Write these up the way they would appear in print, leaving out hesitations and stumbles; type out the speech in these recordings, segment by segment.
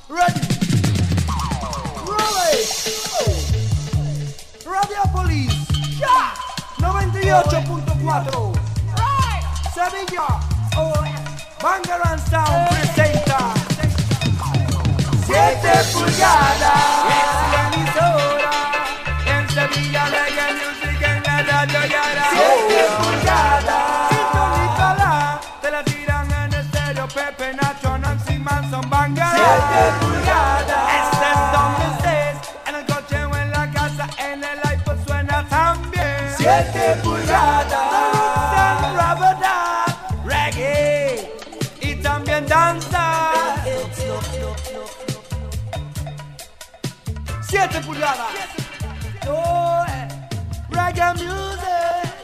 Ready. Roll. Radiopolis. Ya. 98.4. Sevilla. Bangarang Sound presenta 7 pulgadas. Es la emisora. En Sevilla Reggae Music en la radio Yara. 7 pulgadas. Sintonízala. Te la tiran en estéreo. Pepe, Nacho, Nancy, Manson, Bangarang. 7 pulgadas. Estés donde estés. En el coche o en la casa. En el iPod suena también. 7 pulgadas. Reggae y también danza. 7 pulgadas. Oh, reggae music.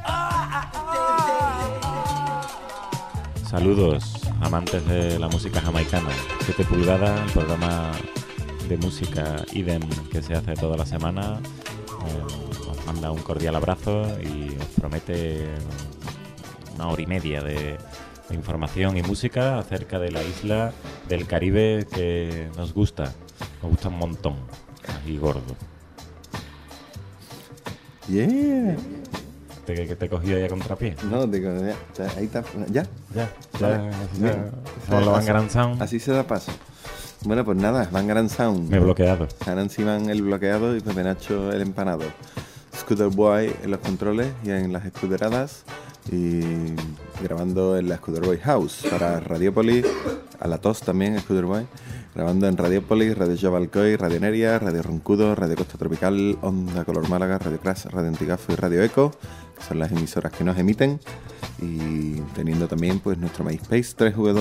Saludos, amantes de la música jamaicana. 7 pulgadas, el programa de música IDEM que se hace toda la semana. Os manda un cordial abrazo y os promete una hora y media de información y música acerca de la isla del Caribe que nos gusta un montón, y gordo. Yeah. ¿Te cogió ya contrapié? No, digo, ya, ahí está, ya. Somos los Bangarang Sound. Así se da paso. Bueno, pues nada, Bangarang Sound. Me he bloqueado. Nancy Van el bloqueado y Pepe Nacho el empanado. Scooter Boy en los controles y en las escuderadas. Y grabando en la Scooter Boy House para Radiopolis, a la tos también Scooter Boy, grabando en Radiopolis, Radio Jabalcoy, Radio Neria, Radio Roncudo, Radio Costa Tropical, Onda Color Málaga, Radio Crash, Radio Antigafo y Radio Eco, que son las emisoras que nos emiten, y teniendo también pues nuestro MySpace,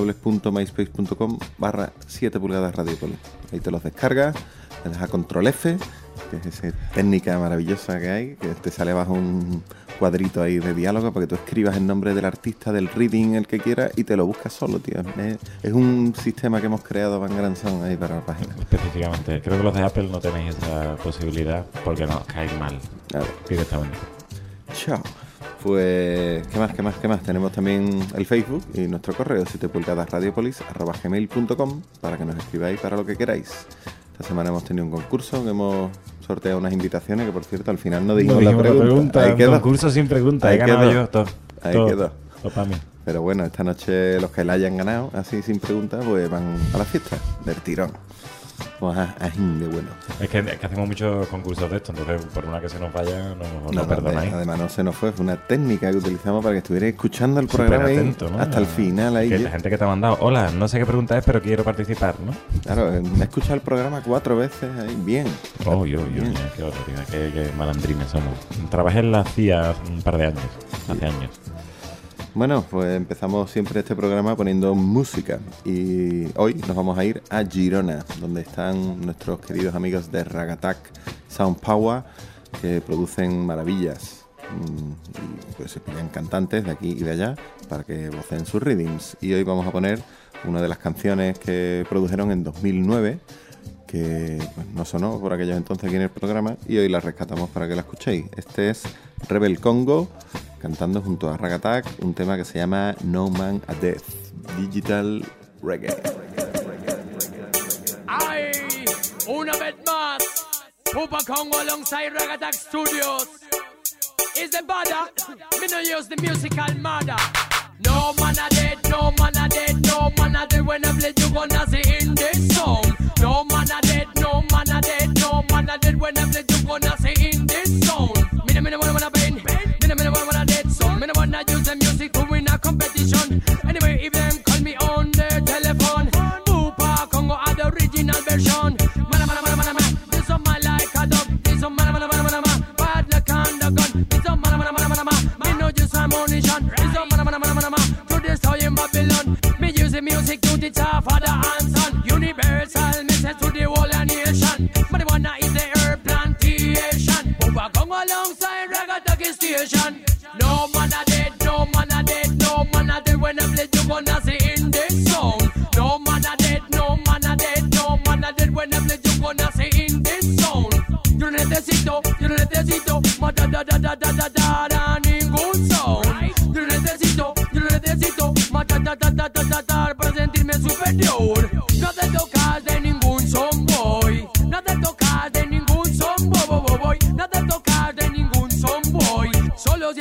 www.myspace.com/7 pulgadas Radiopolis. Ahí te los descargas, le das a Control F, que es esa técnica maravillosa que hay, que te sale bajo un cuadrito ahí de diálogo para que tú escribas el nombre del artista, del reading, el que quieras, y te lo buscas solo, tío. Es un sistema que hemos creado Bangarang Sound ahí para la página. Específicamente, creo que los de Apple no tenéis esa posibilidad porque nos caen mal directamente. Chao. Pues, ¿qué más? Tenemos también el Facebook y nuestro correo 7pulgadasradiopolis@gmail.com para que nos escribáis para lo que queráis. Esta semana hemos tenido un concurso que hemos sorteado unas invitaciones que, por cierto, al final no dijimos la pregunta. Ahí quedó. Concurso sin pregunta. He ganado yo todo. Ahí quedó. Para mí. Pero bueno, esta noche los que la hayan ganado, así sin pregunta, pues van a la fiesta del tirón. Pues de bueno. Es que hacemos muchos concursos de esto, entonces por una que se nos vaya no perdonáis. Además no se nos fue una técnica que utilizamos para que estuvierais escuchando el programa atento, ¿no? Hasta el final. Ahí la gente que te ha mandado, hola, no sé qué pregunta es, pero quiero participar, ¿no? Claro, he escuchado el programa 4 veces, ahí, bien. Qué barbaridad, qué malandrines somos. Trabajé en la CIA hace un par de años, hace años. Bueno, pues empezamos siempre este programa poniendo música y hoy nos vamos a ir a Girona, donde están nuestros queridos amigos de Ragatak Sound Power, que producen maravillas y pues se pillan cantantes de aquí y de allá para que voceen sus readings. Y hoy vamos a poner una de las canciones que produjeron en 2009, que pues, no sonó por aquellos entonces aquí en el programa, y hoy la rescatamos para que la escuchéis. Este es Rebel Congo cantando junto a Ragatak un tema que se llama No Man a Death, Digital Reggae. Ay, una vez más, Pupa Congo alongside Ragatak Studios. Is the bother? Me no use the musical mother. No man a dead, no man a dead, no man a dead. When I play, you gonna see in this song. No man a dead, no man a dead, no man a dead. When I play, you gonna see in this song. Me no wanna bend, me no wanna dead song. Me no wanna use the music to win a competition. Anyway, if them call me on their telephone, Pupa Congo are the original version. Man, this one man like a dog. This one man, bad like on the gun. This one man, me no use ammunition. This one man, to destroy in Babylon. Me use the music to teach our father and son. Universal message to the whole nation. Marijuana is the herb plantation. Pupa Congo alongside Ragatak station. No man a dead, no man a dead, no man a dead. When I play, you gonna see in this song. No man a dead, no man a dead, no man a dead. When I play, you gonna see in this song. Yo no necesito, más da ningún son. Yo no necesito, más da para sentirme superior. No te tocas de ningún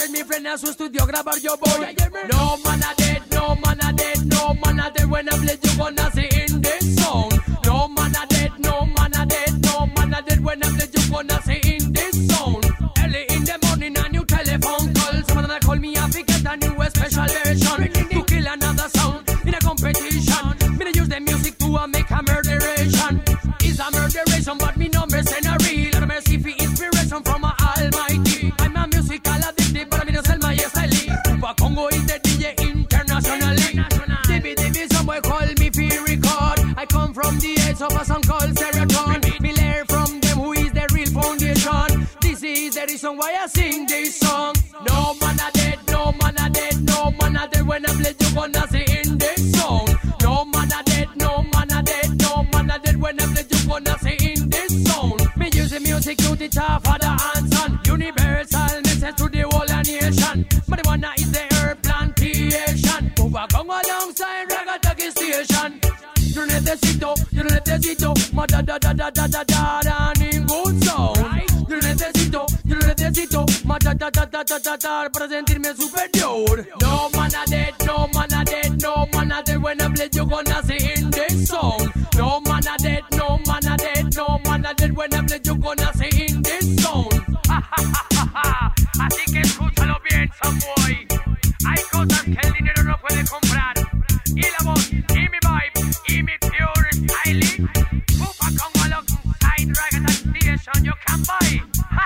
volunteered me friend as we studio grabar your boy. No man a dead, no man a dead, no man a dead. When I play you gonna see in this song. No man a dead, no man a dead, no man a dead. When I play you gonna see in this song. Early in the morning a new telephone call. Someone call me up to get a new special version to kill another sound in a competition. Me use the music to make a murderation. It's a murderation, but me no mercenary. And mercy for inspiration from a almighty. I'm a musical addicted, but I me no sell my SLE. Pupa Congo is the DJ internationally. DB, some boy call me for record. I come from the edge of a song called Seroton. Me learn from them who is the real foundation. This is the reason why I sing this song. No man a dead, no man a dead, no man a dead. When I play you gonna see in this song. No man a dead, no man a dead, no man a dead. When I play you gonna see in this song. Me use the music to teach our father and son. Universal message to the whole nation. Marijuana is the herb plantation. Pupa Congo alongside Ragataki station. Yo necesito, ma da ningún sound. Yo necesito, ma da para sentirme superior. No man a dead, no man a dead, no man a dead. When I play you gonna see in this song. No man a dead, no man a dead, no man a dead. When I play you gonna see in this song. Así que escúchalo bien, Samboy. Hay cosas que el dinero no puede comprar. Y la voz, y mi vibe, y mi pure styling. Pupa Congo alongside Ragatak Station you can buy.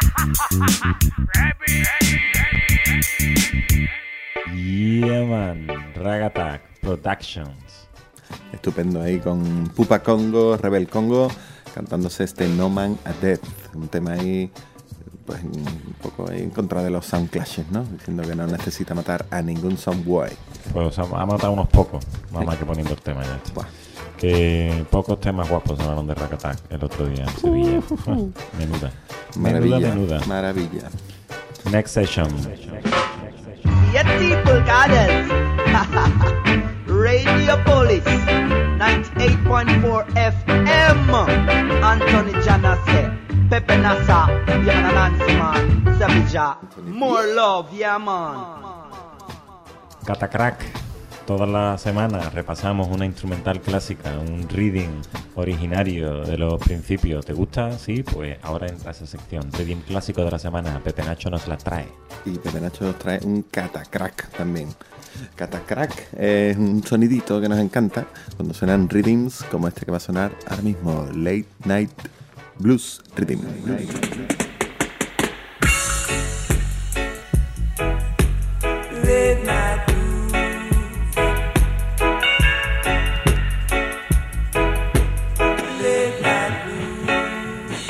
Yeah man, Ragatak Productions. Estupendo ahí con Pupa Congo, Rebel Congo, cantándose este No Man a Death, un tema ahí pues un poco ahí en contra de los sound clashes, ¿no? Diciendo que no necesita matar a ningún soundboy. Pues ha matado unos pocos, nada más que poniendo el tema ya. Buah. Que pocos temas guapos sonaron de Ragatak el otro día en Sevilla. Menuda. Maravilla. Next session. Yet people goddess. Radio Police 98.4 FM. Anthony Janase, Pepe Nasa, Yana Nancy man, Savija. More love, yeah man. Catacrack. Todas las semanas repasamos una instrumental clásica, un reading originario de los principios. ¿Te gusta? Sí, pues ahora entra esa sección. Reading clásico de la semana. Pepe Nacho nos la trae. Y Pepe Nacho nos trae un catacrack también. Catacrack es un sonidito que nos encanta cuando suenan readings como este que va a sonar ahora mismo. Late Night Blues Reading. Late night blues. Late night blues.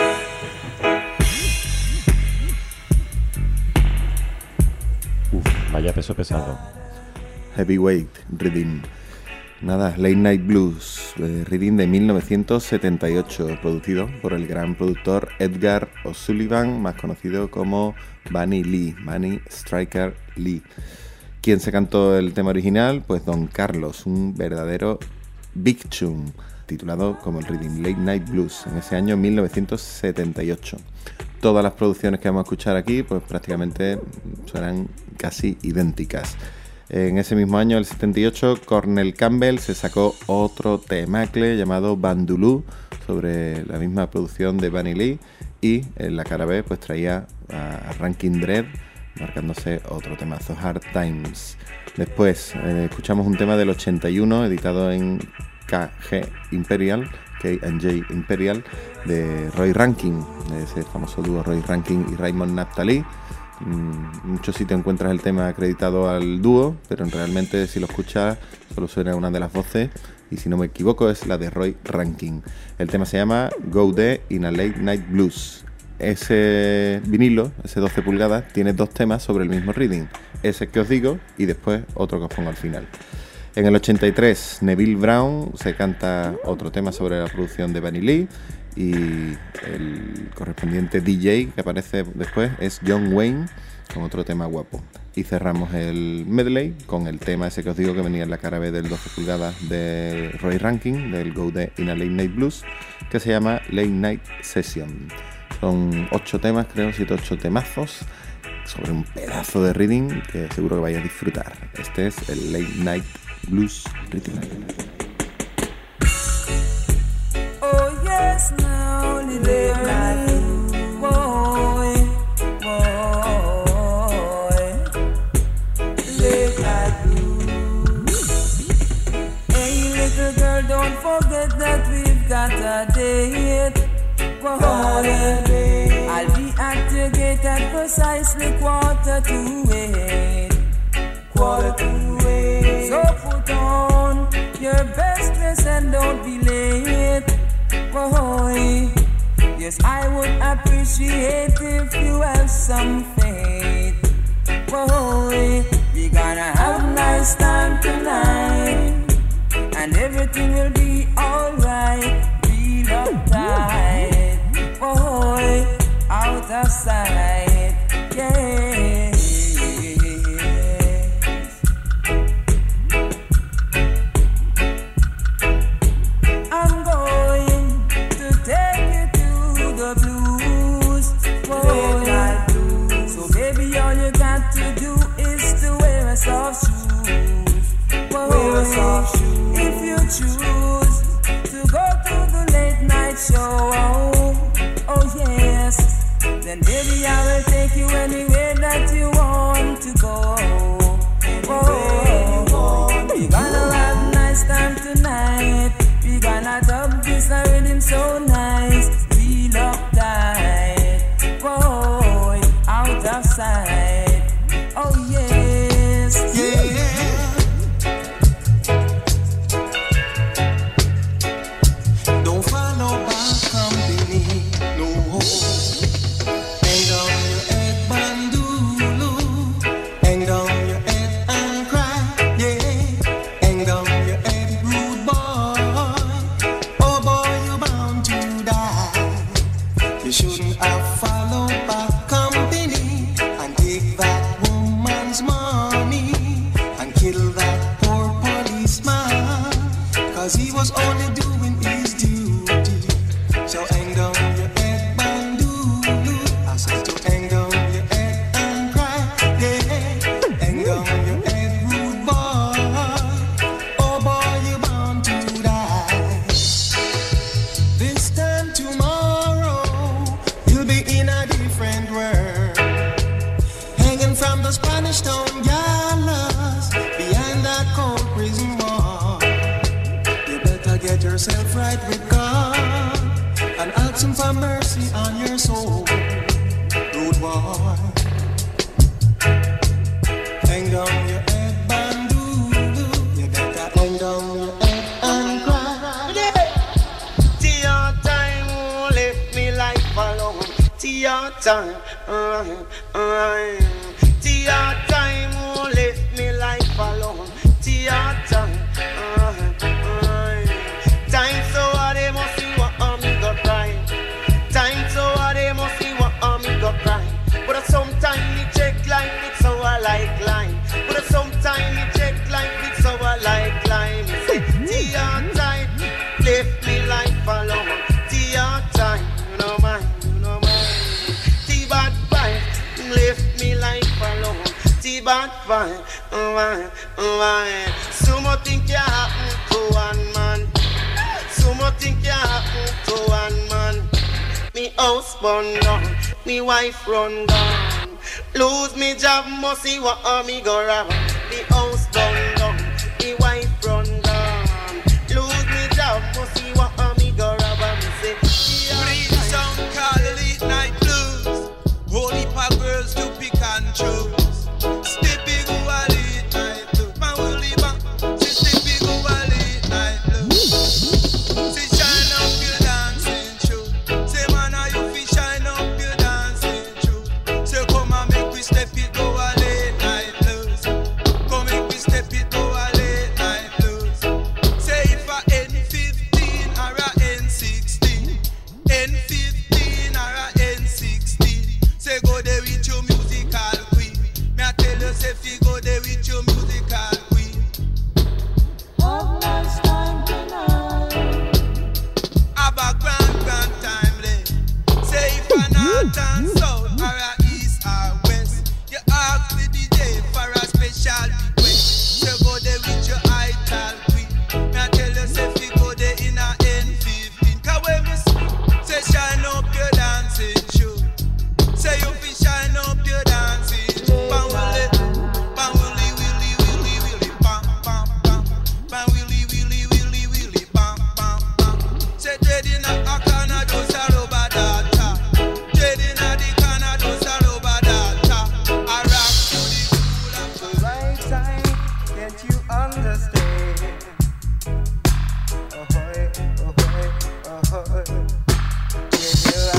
Vaya peso pesado. Heavyweight Reading. Nada, Late Night Blues, reading de 1978, producido por el gran productor Edgar O'Sullivan, más conocido como Bunny Striker Lee. ¿Quién se cantó el tema original? Pues Don Carlos, un verdadero big tune, titulado como el reading Late Night Blues, en ese año 1978. Todas las producciones que vamos a escuchar aquí, pues prácticamente suenan casi idénticas. En ese mismo año, el 78, Cornell Campbell se sacó otro temacle llamado Bandulú sobre la misma producción de Bunny Lee, y en la cara B pues traía a Ranking Dread marcándose otro temazo, Hard Times. Después escuchamos un tema del 81 editado en K&J Imperial de Roy Rankin, ese famoso dúo Roy Rankin y Raymond Naphtali. En muchos sitios encuentras el tema acreditado al dúo, pero realmente si lo escuchas solo suena una de las voces, y si no me equivoco es la de Roy Rankin. El tema se llama Go There in a Late Night Blues. Ese vinilo, ese 12 pulgadas, tiene dos temas sobre el mismo reading, ese que os digo y después otro que os pongo al final. En el 83, Neville Brown se canta otro tema sobre la producción de Bunny Lee, y el correspondiente DJ que aparece después es John Wayne con otro tema guapo. Y cerramos el medley con el tema ese que os digo que venía en la cara B del 12 pulgadas de Roy Rankin, del Go There in a Late Night Blues, que se llama Late Night Session. Son 8 temas, creo, 7 o 8 temazos, sobre un pedazo de rhythm que seguro que vais a disfrutar. Este es el Late Night Blues Rhythm. Oh yes, now the late night boy, late night blues. Hey little girl, don't forget that we've got a date. I'll be at your gate at precisely 7:45. 7:45. So put on your best dress and don't be late. Boy, yes, I would appreciate if you have some faith. Boy, we gonna have a nice time tonight, and everything will be alright. Feel uptight, boy, out of sight, yeah. I'm going to take you to the blues, boy. So baby, all you got to do is to wear a soft shoes, boy. Wear a soft shoes. If you choose to go to the late night show, oh yes, then baby I will take you anywhere that you want to go. Oh, we gonna have a nice time tonight. We gonna dub this rhythm so nice. Feel uptight, boy, out of sight. Oh yes, yeah. Don't follow bad company, no. Hang down your head, bandulu. Hang down your head and cry, yeah. Hang down your head, rude boy. Oh boy, you're bound to die. You shouldn't have followed bad company and take that woman's money and kill that poor policeman, 'cause he was only doing his duty. So hang down your head, bandulu. I said to hang down your head and cry, yeah. Hang down your head, rude boy. Oh boy, you're bound to die. This time tomorrow, you'll be in a different world, hanging from the Spanish town gallows behind that cold prison wall. You better get yourself right with God and ask Him for mercy on your soul, rude boy. Hang down your head, bandulu. You better hang down your head and cry. Till your time won't let me life alone. Till your time, till your time won't let me life alone. Till your time, time so they must see what me go cry. Time so they must see what me go cry. But sometimes me check like it's so I like line. But sometimes me check like it's so I like line. Me say, till your time, left me life alone. Till your time, you know mine, you know mine. Till bad fight, left me life alone. Till bad fight, so much thing can happen to one man. So much thing can happen to one man. Me house burn down, me wife run down. Lose me job, must see what me go rob. Me house burn down, me wife run down. Lose me job, must see what me go rob. Me say, Please sound call the late night blues. Whole heap of girls to pick and choose. Steppy go a late night blues. Man will leave back. Say steppy go a late night blues. Say shine up your dancing shoe. Say man are you fi shine up your dancing shoe. Say come and make we step it go a late night blues. Come make we step it can't you understand? Ahoy, ahoy, ahoy. Yeah.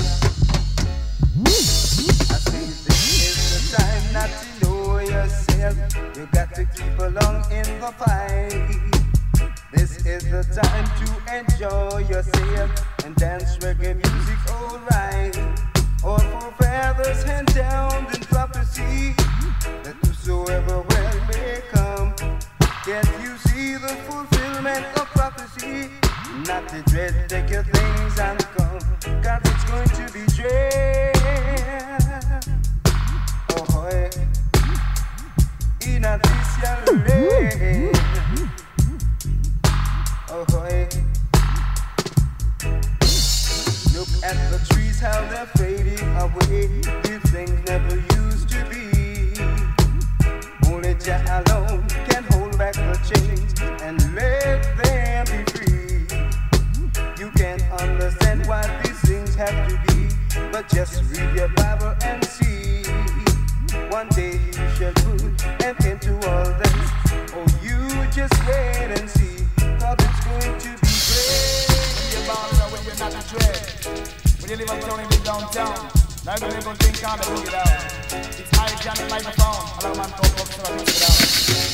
I say this is the time not to know yourself. You got to keep along in the fight. This is the time to enjoy yourself and dance reggae music alright. All forefathers hand down in prophecy that whosoever well may come. Can't you see the fulfillment of prophecy? Not to dread, take your things and come. God, it's going to be dread. Oh, hoy. In a this your rain. Oh, hoy. Look at the trees, how they're fading away. These things never used to be. Only Jah alone can hold back the chains and let them be free. You can't understand why these things have to be, but just read your Bible and see. One day you shall put an end to all this. Oh, you just wait and see, 'cause it's going to be great. When you're not a dread, when you live uptown in the downtown, now you never think on the boogie down. It's high jamming microphone, allow man to talk so I can sit down.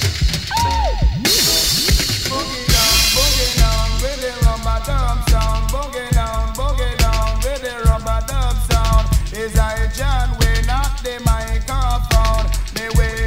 Boogie down with the rumba dub sound. Boogie down with the rumba dub sound. Is I John way not the microphone. Me weigh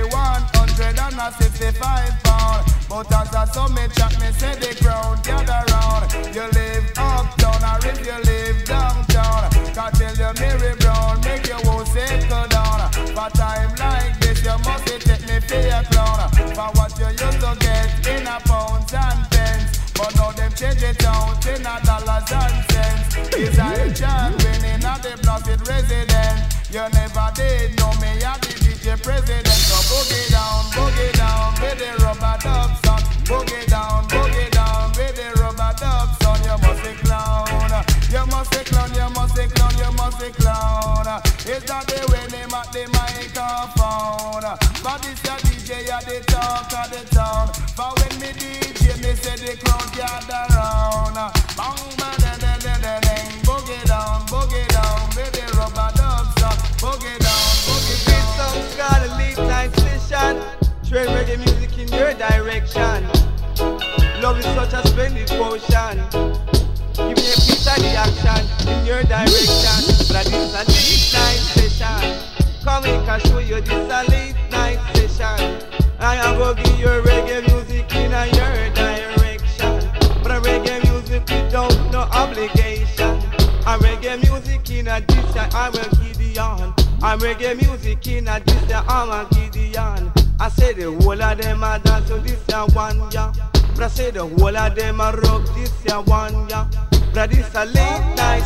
165 pounds, but as I saw me chat, me say the crowd gather round. You live uptown or if you live downtown, can tell you Mary Brown make your whole settle down. For time like this you must take me for a clown. For what you used to get in a pounds and pence, but now them change it out in a dollars and cents. Is I John winning at the blessed resident? You never did know me at the DJ president. So boogie down with the rubber dub sound. Boogie down with the rubber dub sound. You must be clown, you must be clown, you must be clown, you must be clown. Is that the way they at the microphone? But this a DJ at the talk of the town. But when me DJ, me say the crowd gather round. Bang, bang, ding, ding, ding, ding, ding. Boogie down with the rubber dub sound. Boogie down. This song's got a late night session. Trade reggae music in your direction. Love is such a splendid potion. Give me a piece of the action in your direction. But this a late night session. Come make I show you this a late night session. I am gonna give you reggae music in your direction. But a reggae music without no obligation. A reggae music in a this I will give you on. I'm reggae music in a this I'm a Gideon. I say the whole of them a dance to this one, yeah. But I say the whole of them a rock this one, yeah. But this a late night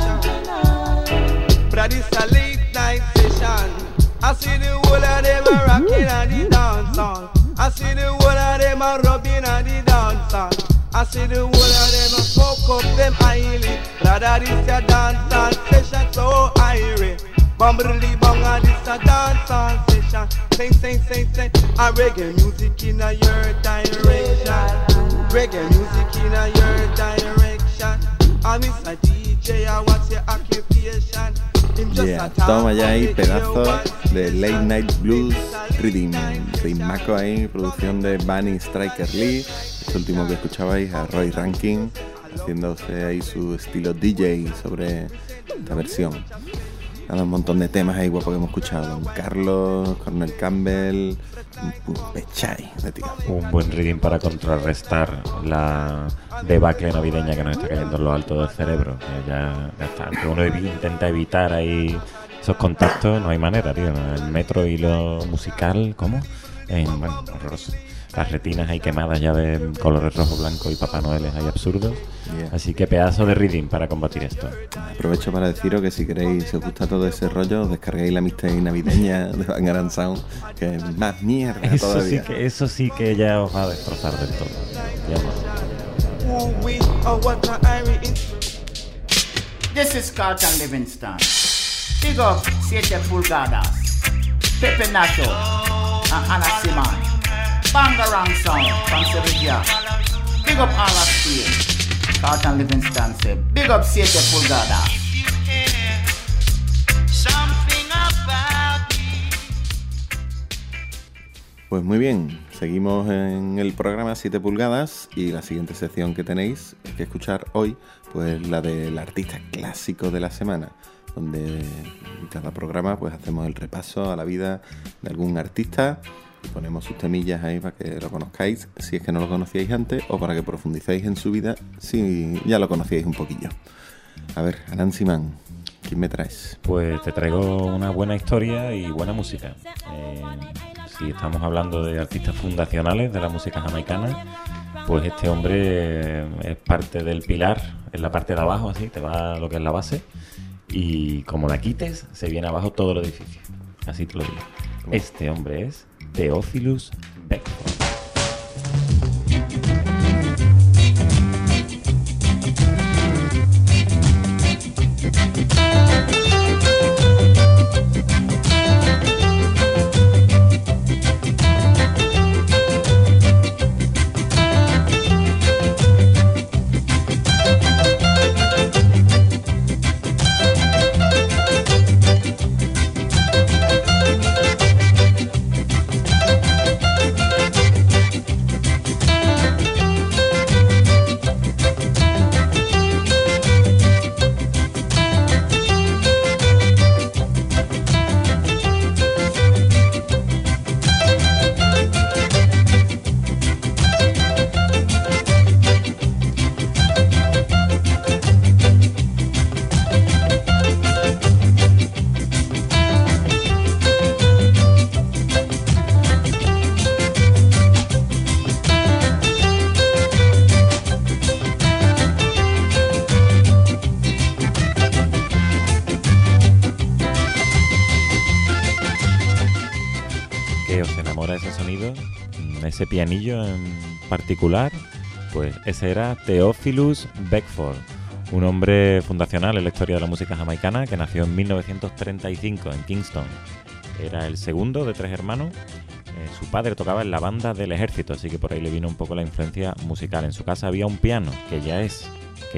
session. But this a late night session. I see the whole of them a rocking on the dance hall. I see the whole of them a rubbing on the dance hall. I see the whole of them a smoke up them highly. Brother, this a dance hall session so irie. Bumbledy bonga, this a dance hall session. Sing. A reggae music in a your direction. Reggae music in a your direction. I miss a DJ, I watch your occupation. Yeah, toma ya ahí pedazo de Late Night Blues Rhythm. Ritmaco ahí, producción de Bunny Striker Lee. Este último que escuchabais a Roy Rankin haciéndose ahí su estilo DJ sobre esta versión. Nada, un montón de temas ahí guapos que hemos escuchado. Don Carlos, Cornel Campbell, un pechai de tío. Un buen reading para contrarrestar la debacle navideña que nos está cayendo en lo alto del cerebro. Que ya está. Que uno intenta evitar ahí esos contactos, no hay manera, tío. El metro y lo musical, ¿cómo? Bueno, horroroso. Las retinas ahí quemadas ya de colores rojo, blanco y Papá Noel ahí absurdos. Yeah. Así que pedazo de reading para combatir esto. Aprovecho para deciros que si queréis, si os gusta todo ese rollo, os descarguéis la mixtape navideña de Bangarang Sound, que es más mierda todavía. Eso sí que ya os va a destrozar del todo. This is Carlton Livingston. Big up 7 pulgadas. Pepe Nacho and Anna Simon. Bangarang strong sound from Sevilla. Big up all of Spain. Carlton Livingston say, big up 7 pulgadas. Pues muy bien, seguimos en el programa 7 pulgadas y la siguiente sección que tenéis que escuchar hoy, pues la del artista clásico de la semana, donde en cada programa pues hacemos el repaso a la vida de algún artista y ponemos sus temillas ahí para que lo conozcáis si es que no lo conocíais antes o para que profundicéis en su vida si ya lo conocíais un poquillo. A ver, Nancy Man, ¿quién me traes? Pues te traigo una buena historia y buena música. Si estamos hablando de artistas fundacionales de la música jamaicana, pues este hombre es parte del pilar, en la parte de abajo, así, te va lo que es la base, y como la quites, se viene abajo todo el edificio. Así te lo digo. Este hombre es Theophilus Beckford. Ese pianillo en particular, pues ese era Theophilus Beckford, un hombre fundacional en la historia de la música jamaicana que nació en 1935 en Kingston. Era el segundo de 3 hermanos. Su padre tocaba en la banda del ejército, así que por ahí le vino un poco la influencia musical. En su casa había un piano, que ya es.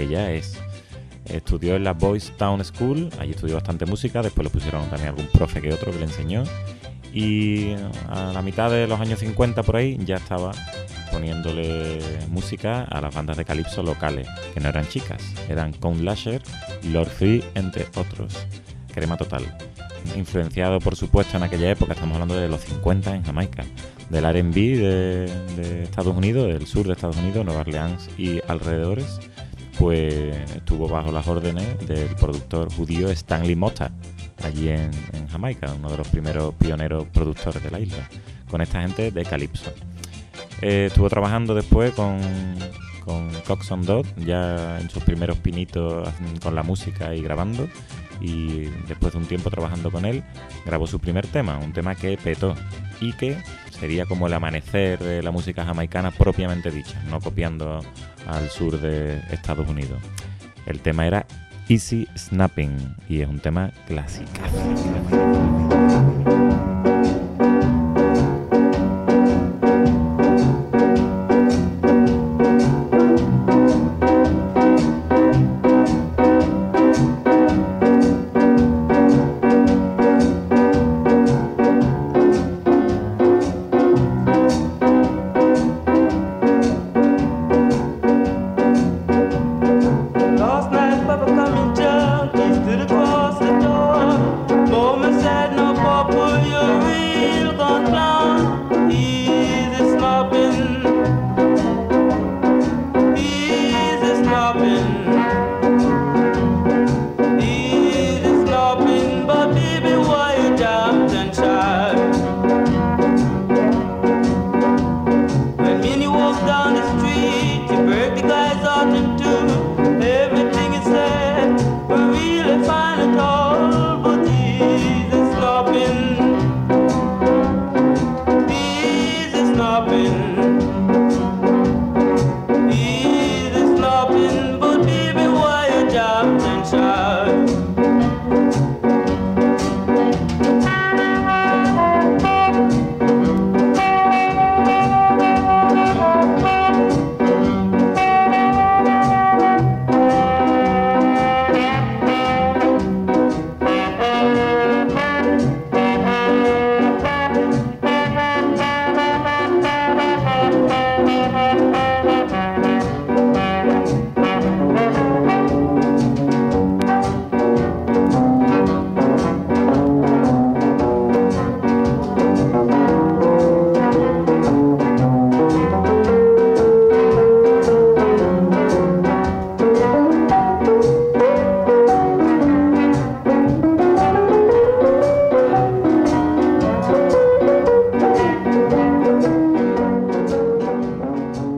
Estudió en la Boys Town School, allí estudió bastante música, después le pusieron también algún profe que otro que le enseñó. Y a la mitad de los años 50 por ahí ya estaba poniéndole música a las bandas de calipso locales, que no eran chicas, eran Count Lasher, Lord Free, entre otros. Crema total. Influenciado, por supuesto, en aquella época, estamos hablando de los 50 en Jamaica, del R&B de Estados Unidos, del sur de Estados Unidos, Nueva Orleans y alrededores, pues estuvo bajo las órdenes del productor judío Stanley Motta, allí en Jamaica, uno de los primeros pioneros productores de la isla, con esta gente de calipso. Estuvo trabajando después con Coxsone Dodd, ya en sus primeros pinitos con la música y grabando, y después de un tiempo trabajando con él, grabó su primer tema, un tema que petó y que sería como el amanecer de la música jamaicana propiamente dicha, no copiando al sur de Estados Unidos. El tema era Easy Snapping y es un tema clásico.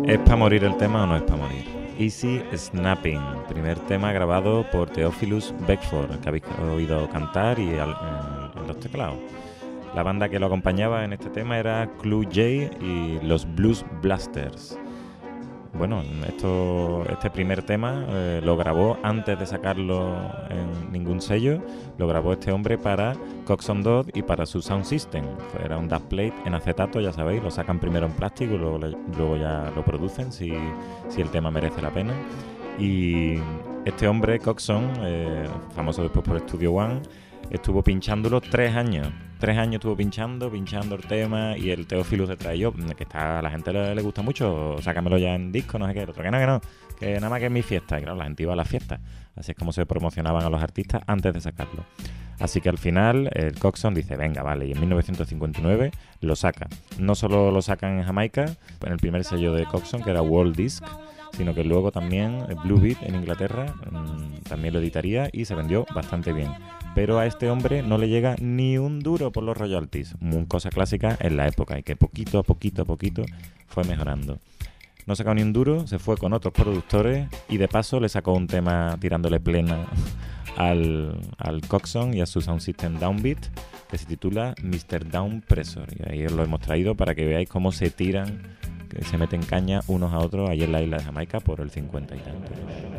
¿Es para morir el tema o no es para morir? Easy Snapping, primer tema grabado por Theophilus Beckford, que habéis oído cantar y en los teclados. La banda que lo acompañaba en este tema era Clue J y los Blues Blasters. Bueno, este primer tema lo grabó antes de sacarlo en ningún sello. Lo grabó este hombre para Coxsone Dodd y para su Sound System. Era un dubplate en acetato, ya sabéis, lo sacan primero en plástico y luego ya lo producen si el tema merece la pena. Y este hombre, Coxsone, famoso después por Studio One, estuvo pinchándolo 3 años. 3 años estuvo pinchando el tema, y el Theophilus detrás de yo, que a la gente le gusta mucho, sácamelo ya en disco, no sé qué, el otro que no, que nada más que es mi fiesta. Y claro, la gente iba a la fiesta. Así es como se promocionaban a los artistas antes de sacarlo. Así que al final el Coxsone dice, venga, vale, y en 1959 lo saca. No solo lo sacan en Jamaica, en el primer sello de Coxsone, que era World Disc, sino que luego también Blue Beat en Inglaterra también lo editaría y se vendió bastante bien. Pero a este hombre no le llega ni un duro por los royalties, muy cosa clásica en la época, y que poquito a poquito fue mejorando. No sacó ni un duro, se fue con otros productores y de paso le sacó un tema tirándole plena al Coxsone y a su Sound System Downbeat, que se titula Mr. Down Pressure, y ahí os lo hemos traído para que veáis cómo se tiran, que se meten caña unos a otros allí en la isla de Jamaica por el 50 y tanto.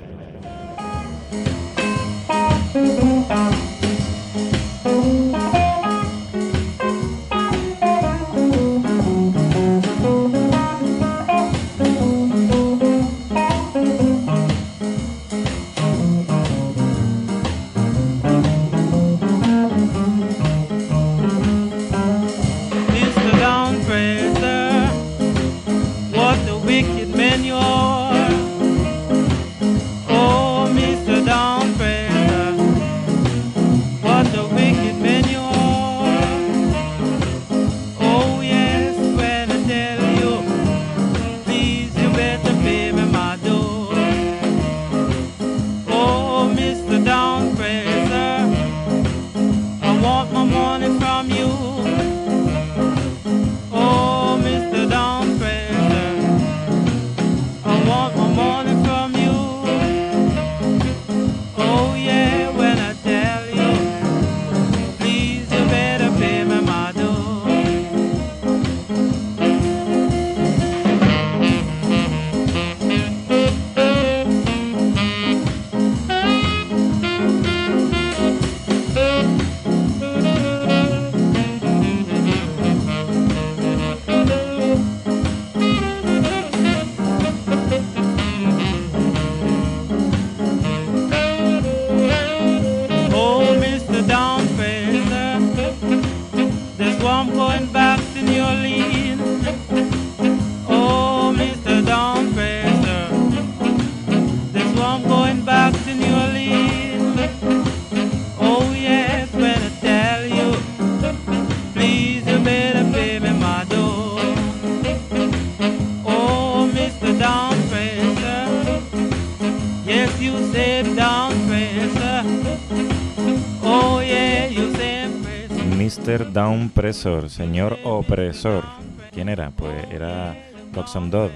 Mr. Down Pressure, señor opresor. ¿Quién era? Pues era Coxsone Dodd,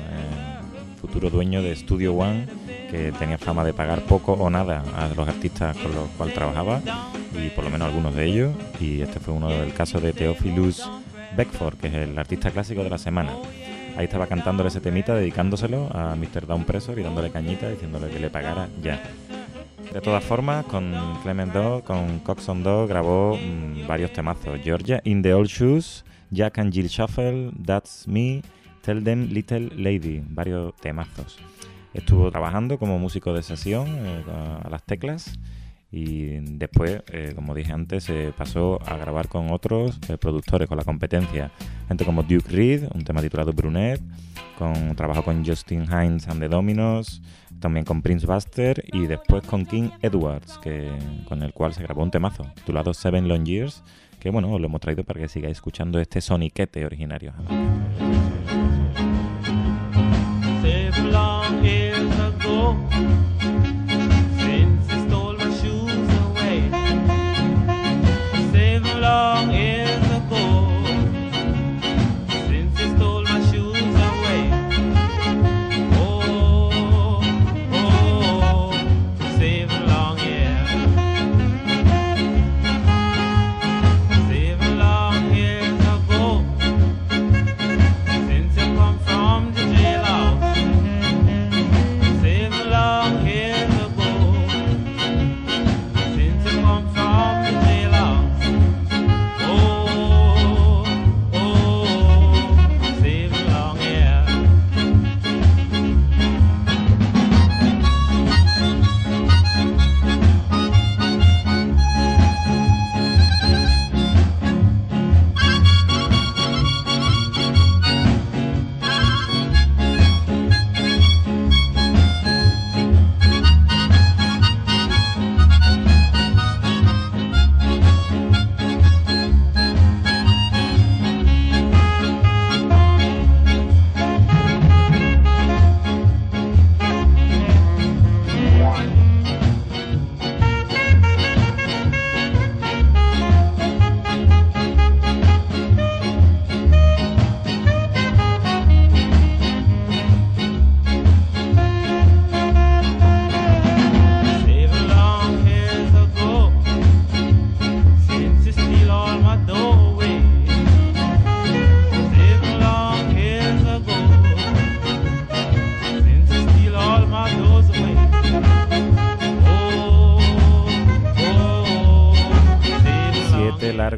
futuro dueño de Studio One, que tenía fama de pagar poco o nada a los artistas con los cuales trabajaba, y por lo menos algunos de ellos, y este fue uno del caso de Theophilus Beckford, que es el artista clásico de la semana. Ahí estaba cantándole ese temita, dedicándoselo a Mr. Down Pressure y dándole cañita, diciéndole que le pagara ya. De todas formas, con Clement Dodd, con Coxsone Dodd, grabó varios temazos. Georgia in the Old Shoes, Jack and Jill Shuffle, That's Me, Tell Them Little Lady, varios temazos. Estuvo trabajando como músico de sesión a las teclas, y después, como dije antes, se pasó a grabar con otros productores, con la competencia. Gente como Duke Reed, un tema titulado Brunette, trabajó con Justin Hines and the Dominos, también con Prince Buster, y después con King Edwards, con el cual se grabó un temazo titulado 7 Long Years, que bueno, os lo hemos traído para que sigáis escuchando este soniquete originario. 7 long years ago, since he stole my shoes away. 7 long years ago, since he stole my shoes away.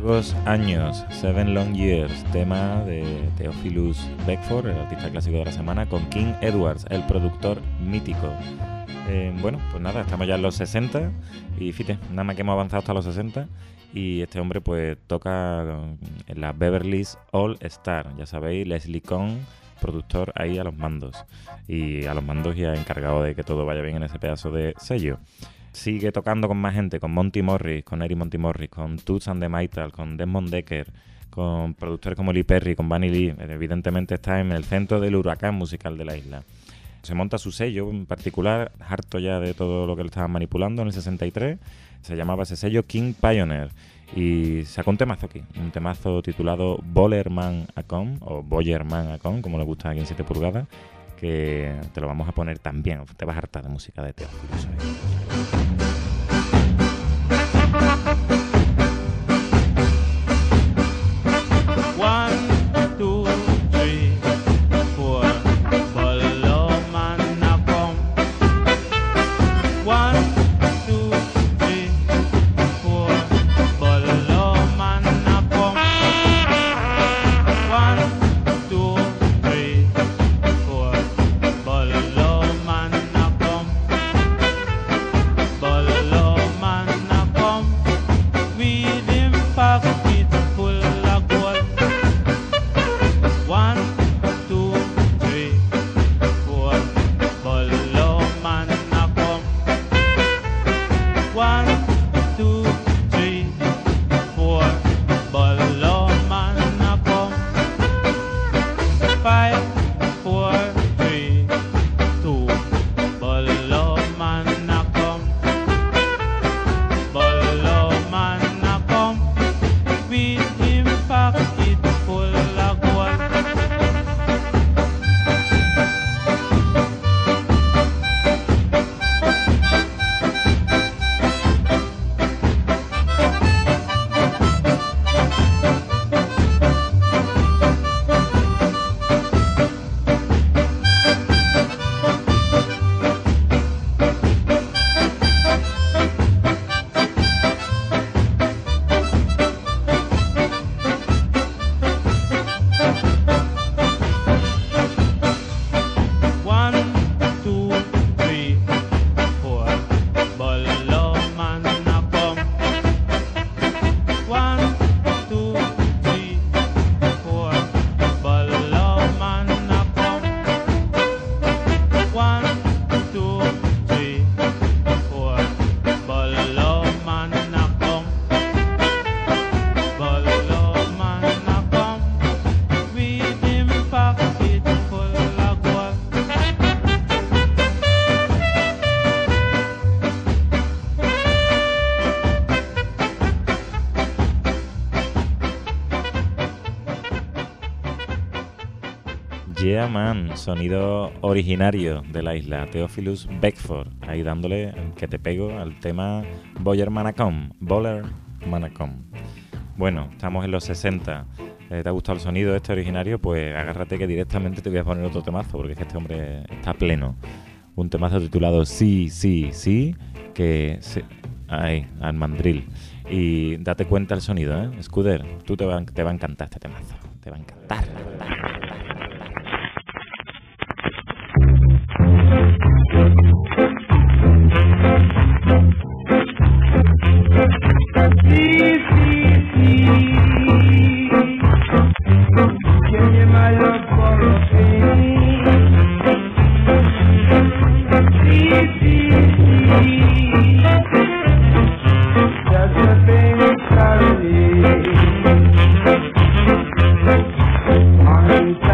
Largos años, 7 Long Years, tema de Theophilus Beckford, el artista clásico de la semana, con King Edwards, el productor mítico. Bueno, pues nada, estamos ya en los 60 y fíjate, nada más que hemos avanzado hasta los 60 y este hombre pues toca en la Beverly's All Star, ya sabéis, Leslie Cohn, productor ahí a los mandos y ya encargado de que todo vaya bien en ese pedazo de sello. Sigue tocando con más gente, con Monty Morris, con Eric Monty Morris, con Toots and the Maytals, con Desmond Decker, con productores como Lee Perry, con Bunny Lee. Evidentemente está en el centro del huracán musical de la isla. Se monta su sello en particular, harto ya de todo lo que le estaban manipulando en el 63. Se llamaba ese sello King Pioneer. Y sacó un temazo aquí, un temazo titulado Bollerman Acom, o Boyerman Acom, como le gusta aquí en 7 pulgadas, que te lo vamos a poner también. Te vas a hartar de música de Theophilus. Yeah Man, sonido originario de la isla, Theophilus Beckford, ahí dándole que te pego al tema Boyerman Acom. Bueno, estamos en los 60. ¿Te ha gustado el sonido este originario? Pues agárrate que directamente te voy a poner otro temazo, porque es que este hombre está pleno. Un temazo titulado Sí, sí, sí, que... Ahí, al mandril. Y date cuenta el sonido, ¿eh? Scooter, te va a encantar este temazo. Te va a encantar. I'm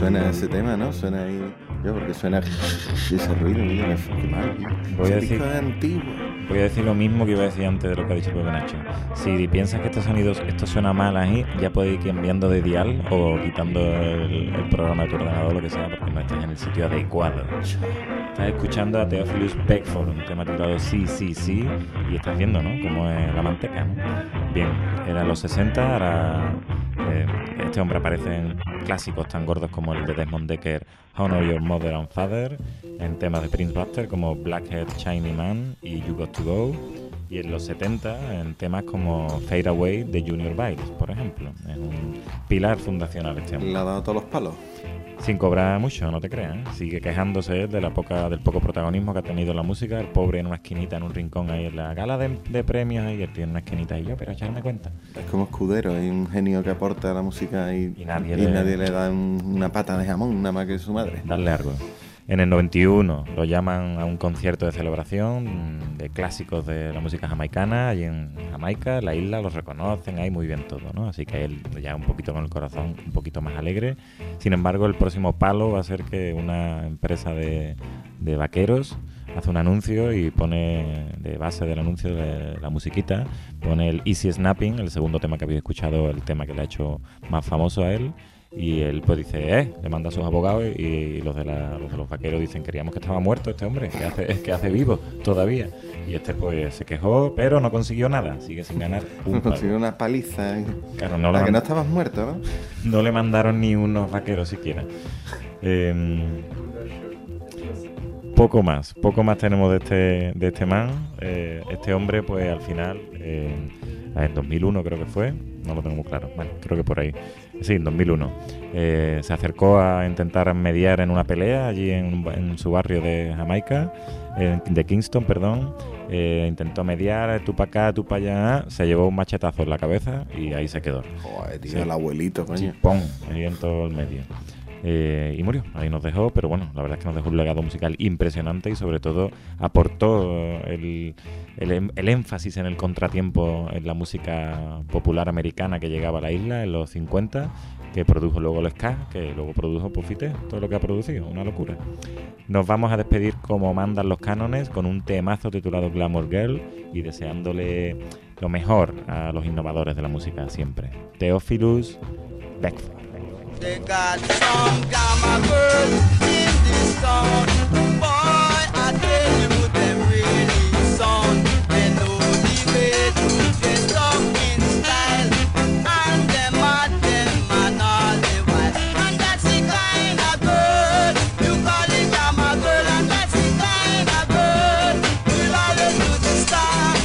suena ese tema, ¿no? Suena ahí... Yo, porque suena ese ruido, mira, qué mal. Voy a Ese decir- disco es antiguo. Voy a decir lo mismo que iba a decir antes de lo que ha dicho Pepe Nacho. Si piensas que esto suena mal ahí, ya puedes ir cambiando de dial o quitando el programa de tu ordenador o lo que sea, porque no estás en el sitio adecuado. Estás escuchando a Theophilus Beckford, un tema titulado Sí, sí, sí, y estás viendo, ¿no?, cómo es la manteca, ¿no? Bien, eran los 60, ahora este hombre aparece en clásicos tan gordos como el de Desmond Dekker, Honor Your Mother and Father, en temas de Prince Buster como Blackhead, Shiny Man y You Got to Go, y en los 70 en temas como Fade Away de Junior Byles, por ejemplo. Es un pilar fundacional este hombre. Le ha dado todos los palos. Sin cobrar mucho, no te creas, ¿eh? Sigue quejándose del poco protagonismo que ha tenido la música. El pobre en una esquinita, en un rincón ahí en la gala de premios, y él tiene una esquinita y yo, pero echarme cuenta. Es como Escudero, hay un genio que aporta a la música y nadie le da una pata de jamón, nada más que su madre. Darle algo. En el 91 lo llaman a un concierto de celebración de clásicos de la música jamaicana, allí en Jamaica, la isla, los reconocen, ahí muy bien todo, ¿no? Así que él ya un poquito con el corazón un poquito más alegre. Sin embargo, el próximo palo va a ser que una empresa de vaqueros hace un anuncio y pone de base del anuncio de la musiquita, pone el Easy Snapping, el segundo tema que habéis escuchado, el tema que le ha hecho más famoso a él. Y él pues dice, le manda a sus abogados y los de los vaqueros dicen, queríamos que estaba muerto este hombre, que hace vivo todavía. Y este pues se quejó, pero no consiguió nada, sigue sin ganar un palo. Consiguió una paliza. Claro, Que no estabas muerto, ¿no? No le mandaron ni unos vaqueros siquiera. Poco más tenemos de este man. Este hombre pues al final, en 2001 creo que fue, no lo tengo muy claro, bueno, creo que por ahí. Sí, en 2001. Se acercó a intentar mediar en una pelea allí en su barrio de Jamaica, de Kingston, perdón. Intentó mediar, tú para acá, tú para allá, se llevó un machetazo en la cabeza y ahí se quedó. Joder, tío, Sí. el abuelito, coño. Sí, ¡pum! Ahí en todo el medio. Y murió, ahí nos dejó, pero bueno, la verdad es que nos dejó un legado musical impresionante y sobre todo aportó el énfasis en el contratiempo en la música popular americana que llegaba a la isla en los 50, que produjo luego el ska, que luego produjo Pufite, todo lo que ha producido, una locura. Nos vamos a despedir como mandan los cánones con un temazo titulado Glamour Girl y deseándole lo mejor a los innovadores de la música siempre. Theophilus Beckford. They got some gamma girls in this town. Boy, I tell you, them really sound. They know the way to dress up in style. And them and all the while. And that's the kind of girl you call it gamma girl. And that's the kind of girl we'll always do the star.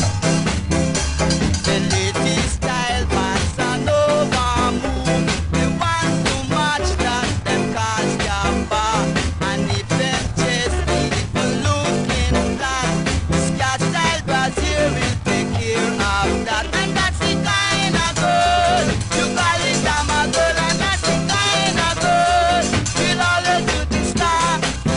The latest style pants and over move. They want to match that them cars can buy. And if them chest people looking flat, the scat style Brazil will take care of that. And that's the kind of girl you call it a girl. And that's the kind of girl we'll always do the star.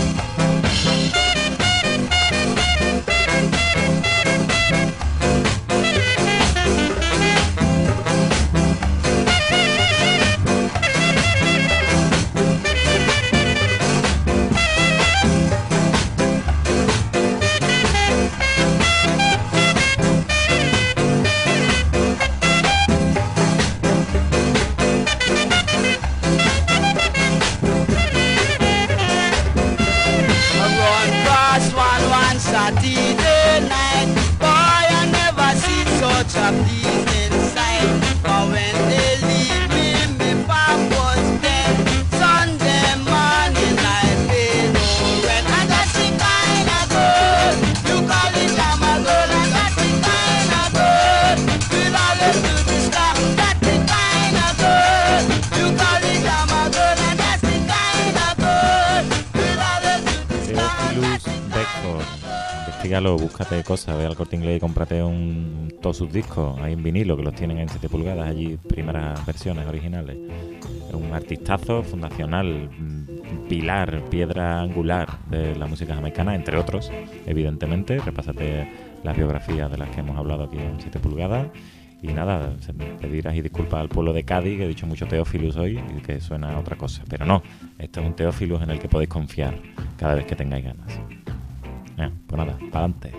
I run past one Saturday night. Boy, I never see such a pleasing sight. But when they leave me pop was dead. Sunday morning I pay no rent. And that's the kind of girl you call it a girl. And that's the kind of girl we'll always do the stuff. That's the kind of girl you call it a girl. And that's the kind of girl we'll always do the stuff. Theophilus Beckford. Investígalo, búscate cosas, ve al Corte Inglés y cómprate todos sus discos ahí en vinilo, que los tienen en 7 pulgadas, allí primeras versiones originales. Es un artistazo fundacional, pilar, piedra angular de la música jamaicana, entre otros, evidentemente. Repásate las biografías de las que hemos hablado aquí en 7 pulgadas. Y nada, pedir ahí disculpas al pueblo de Cádiz, que he dicho mucho Teófilus hoy y que suena a otra cosa. Pero no, esto es un Teófilus en el que podéis confiar cada vez que tengáis ganas. Pues nada, para adelante.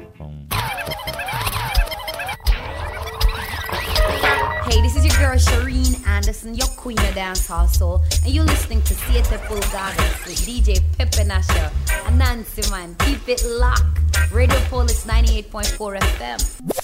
Hey, this is your girl Shireen Anderson, your queen of dancehall soul, and you're listening to Siete Pulgadas with DJ Pepe Nasha and Nancy Man. Keep it locked. Radio Polis 98.4 FM.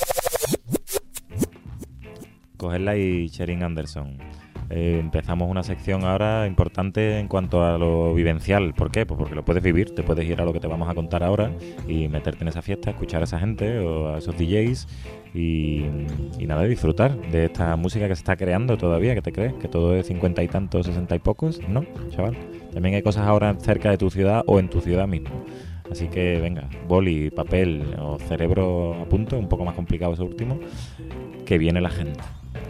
Cogerla y Shireen Anderson. Empezamos una sección ahora importante en cuanto a lo vivencial. ¿Por qué? Pues porque lo puedes vivir, te puedes ir a lo que te vamos a contar ahora y meterte en esa fiesta, escuchar a esa gente o a esos DJs y nada, disfrutar de esta música que se está creando todavía. ¿Qué te crees? ¿Que todo es 50 y tantos, 60 y pocos? No, chaval. También hay cosas ahora cerca de tu ciudad o en tu ciudad mismo. Así que venga, boli, papel o cerebro a punto, un poco más complicado eso último, que viene la gente.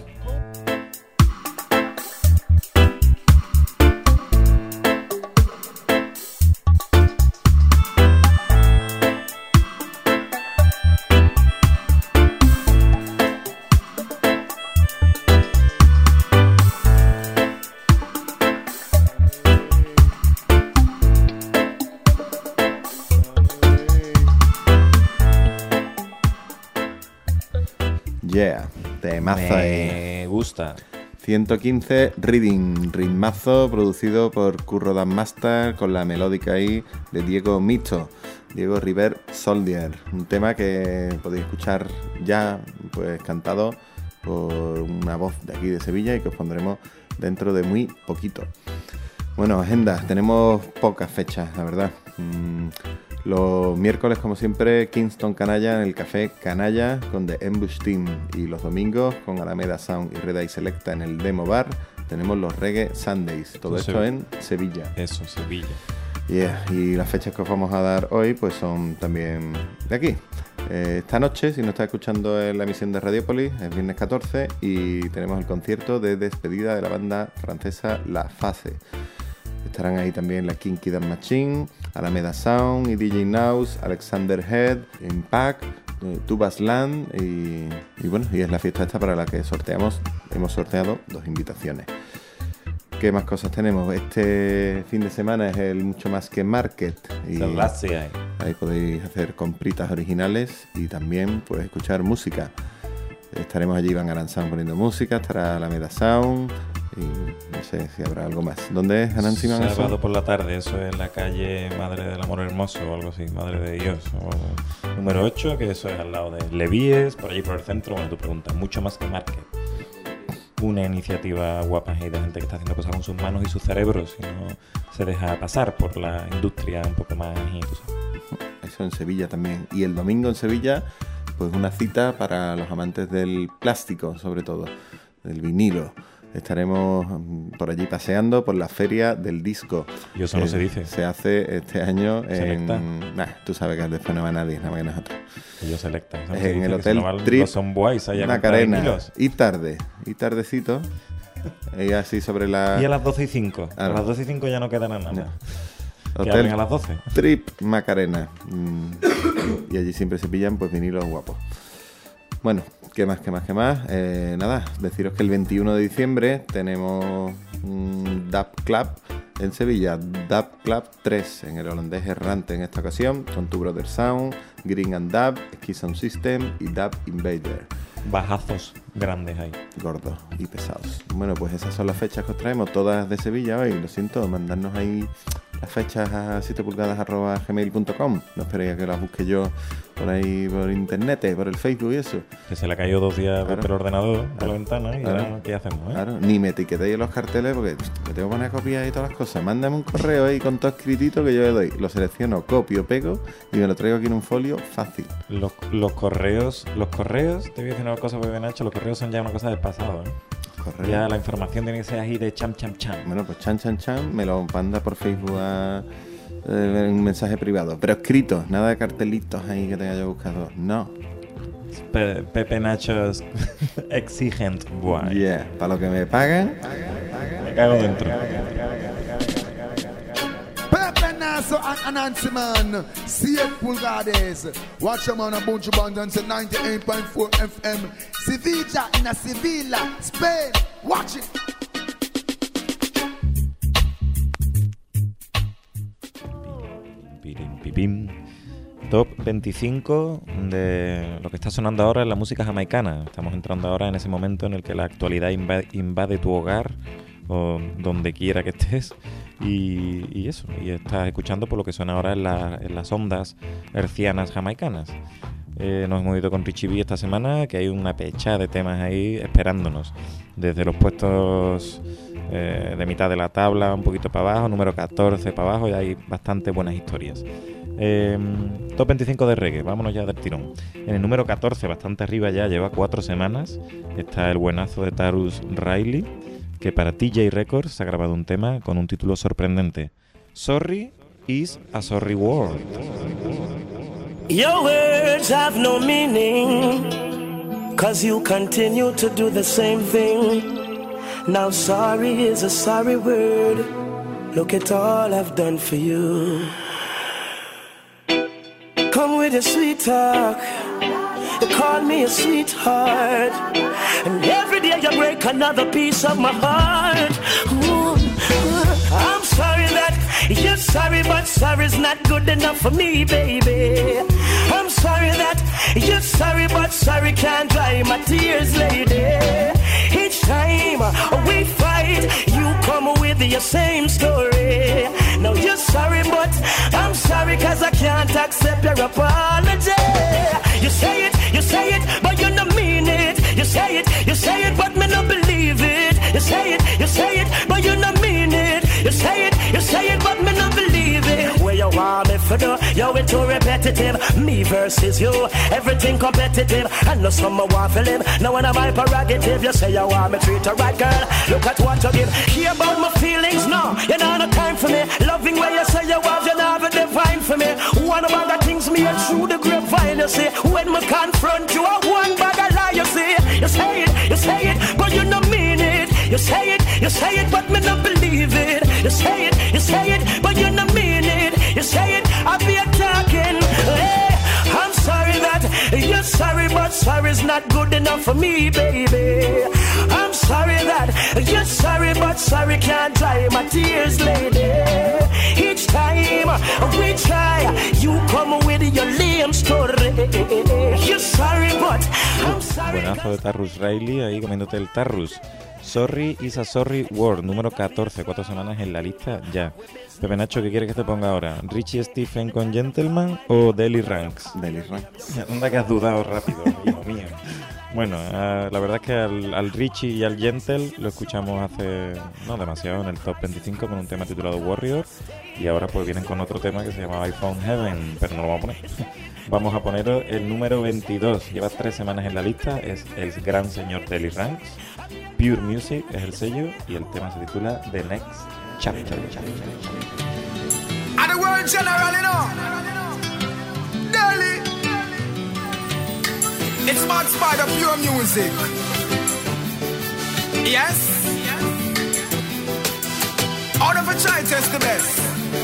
Yeah, temazo Me gusta. 115 Reading, ritmazo producido por Curro Dan Master con la melódica ahí de Diego Mito, Diego River Soldier, un tema que podéis escuchar ya pues cantado por una voz de aquí de Sevilla y que os pondremos dentro de muy poquito. Bueno, agenda, tenemos pocas fechas, la verdad. Los miércoles, como siempre, Kingston Canalla en el Café Canalla con The Ambush Team. Y los domingos, con Alameda Sound y Red Eye Selecta en el Demo Bar, tenemos los Reggae Sundays. Todo esto en Sevilla. Eso, Sevilla. Yeah. Y las fechas que os vamos a dar hoy pues son también de aquí. Esta noche, si no estás escuchando en la emisión de Radiopolis, es viernes 14 y tenemos el concierto de despedida de la banda francesa La Phase. Estarán ahí también la Kinky Dance Machine, Alameda Sound y DJ Naus, Alexander Head, Impact, Tubas Land y bueno, y es la fiesta esta para la que hemos sorteado 2 invitaciones. ¿Qué más cosas tenemos? Este fin de semana es el Mucho Más Que Market y ahí podéis hacer compritas originales y también pues escuchar música. Estaremos allí, Iván Aranzán poniendo música, estará Alameda Sound y no sé si habrá algo más. ¿Dónde es Aranzán? Sábado por la tarde, eso es la calle Madre del Amor Hermoso o algo así, Madre de Dios, o número 8, que eso es al lado de Levíes, por allí por el centro. Bueno, tu pregunta, Mucho Más Que Market. Una iniciativa guapa y de gente que está haciendo cosas con sus manos y sus cerebros y no se deja pasar por la industria un poco más. Eso en Sevilla también. Y el domingo en Sevilla, pues una cita para los amantes del plástico, sobre todo, del vinilo. Estaremos por allí paseando por la Feria del Disco. Y eso no se dice. Se hace este año Selecta. en... tú sabes que después no va nadie, nada más que nosotros. Y yo Selecta. Es en el Hotel Trip Macarena. Y tardecito. Y así sobre la... Y a las 12 y 5. A las 12 y 5 ya no queda nada. No. Que abren a las 12. Trip Macarena. Y allí siempre se pillan pues vinilos guapos. Bueno, ¿qué más? Nada, deciros que el 21 de diciembre tenemos un Dub Club en Sevilla, Dub Club 3, en el holandés errante en esta ocasión, con Tu Brother Sound, Green and Dub, Ski Sound System y Dub Invader. Bajazos grandes ahí. Gordos y pesados. Bueno, pues esas son las fechas que os traemos, todas de Sevilla hoy. Lo siento, mandarnos ahí las fechas a 7pulgadas@gmail.com. No esperéis a que las busque yo por ahí, por internet, por el Facebook y eso. Que se le ha caído 2 días por el ordenador por la ventana y ahora ¿qué hacemos? Claro, ni me etiquetéis en los carteles porque me tengo que poner a copiar y todas las cosas. Mándame un correo ahí con todo escritito que yo le doy. Lo selecciono, copio, pego y me lo traigo aquí en un folio fácil. Los correos, te voy a decir una cosa porque Nacho, los correos son ya una cosa del pasado, Correo. Ya la información tiene que ser ahí de cham. Bueno, pues cham, me lo manda por Facebook en un mensaje privado. Pero escrito, nada de cartelitos ahí que tenga yo buscado. No. Pepe Nachos exigent boy. Yeah, para lo que me pagan, me cago dentro. Pepe Nash Pepenasso and Nancy man. See it, Pulgades. Watch them on a bunch of bands and say 98.4 FM. Sevilla in a Sevilla, Spain. Watch it. Top 25 de lo que está sonando ahora en la música jamaicana. Estamos entrando ahora en ese momento en el que la actualidad invade tu hogar o donde quiera que estés y eso, y estás escuchando por lo que suena ahora en las ondas hercianas jamaicanas. Nos hemos ido con Richie B esta semana, que hay una pecha de temas ahí esperándonos, desde los puestos de mitad de la tabla un poquito para abajo, número 14 para abajo, y hay bastante buenas historias. Top 25 de reggae, vámonos ya del tirón. En el número 14, bastante arriba ya, lleva 4 semanas, está el buenazo de Tarrus Riley, que para TJ Records se ha grabado un tema con un título sorprendente: Sorry is a Sorry World. Your words have no meaning, 'cause you continue to do the same thing. Now sorry is a sorry word. Look at all I've done for you. Come with your sweet talk, you call me a sweetheart, and every day you break another piece of my heart. Ooh, I'm sorry that you're sorry, but sorry's not good enough for me, baby. I'm sorry that you're sorry, but sorry can't dry my tears, lady. Each time we fight, you come with your same story. Now you're sorry, but I'm sorry, 'cause I can't accept your apology. You say it, but you don't mean it. You say it, but me not believe it. You say it, but you don't mean it. You say it, but me not believe it. Where you want me for do? Yo, it's too repetitive. Me versus you, everything competitive. I know some want to live. Now when I'm my prerogative, you say you want me treat her right, girl. Look at what you give. Hear about my feelings, no. You don't have no time for me. Loving where you say you have, you never divine for me. One of the things me and through the grapevine, you see. When me confront you, I one bag of lie, you see. You say it, but you don't mean it. You say it, but me not believe it. You say it, but you don't mean it. You say it, I be talking. Hey, I'm sorry that you're sorry, but sorry's not good enough for me, baby. I'm sorry that you're sorry, but sorry can't dry my tears, lady. Each time we try, you come with your lame story. You're sorry, but I'm sorry. Buenazo de Tarrus Riley, ahí comiéndote el Tarrus. Sorry is a Sorry World, número 14, 4 semanas en la lista ya. Pepe Nacho, ¿qué quieres que te ponga ahora? ¿Richie Stephen con Gentleman o Deli Ranks? Deli Ranks. ¿Dónde que has dudado rápido, hijo mío? Bueno, la verdad es que al Richie y al Gentle lo escuchamos hace no demasiado en el Top 25 con un tema titulado Warrior, y ahora pues vienen con otro tema que se llama I Found Heaven, pero no lo vamos a poner. Vamos a poner el número 22, lleva 3 semanas en la lista, es el gran señor Deli Ranks. Pure Music es el sello y el tema se titula The Next Chapter. And the world general, you know, Delhi. It's Max by the Pure Music. Yes. Out of a try test the best.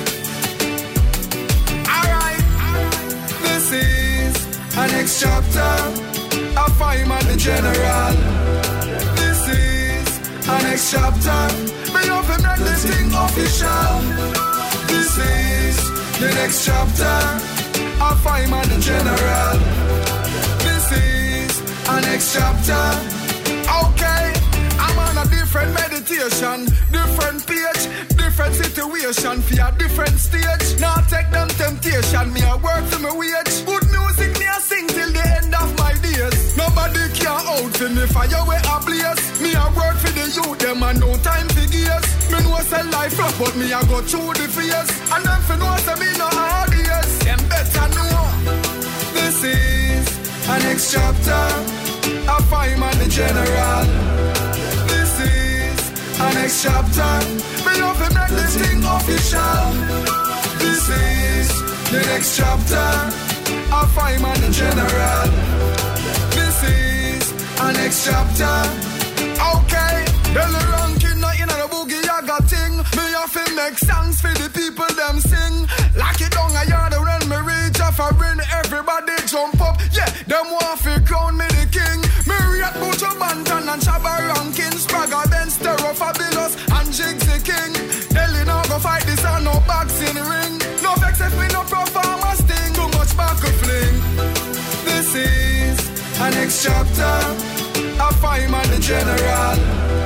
Alright. This is a next chapter of Fireman the General. This is a next chapter. Me love him make this thing official. This is the next chapter of Fireman the General. This is a next chapter. Okay, I'm on a different meditation, different page, different situation for a different stage. Now take them temptation, me a work for my wage. Good music me a sing till the end of my days. Nobody can out for me fire where I blaze. Me a work for the youth, them and no time for gears. Me know say life rough, but me a go through the fears. And them for know say me no hard years. Them better know. This is a next chapter of Fireman the General. This is a next chapter. Me love him make this thing official. This is the next chapter of Fireman the General. This is a next chapter. Okay, the ranking not in the boogie yaga thing. Me have to make songs for the people them sing. general.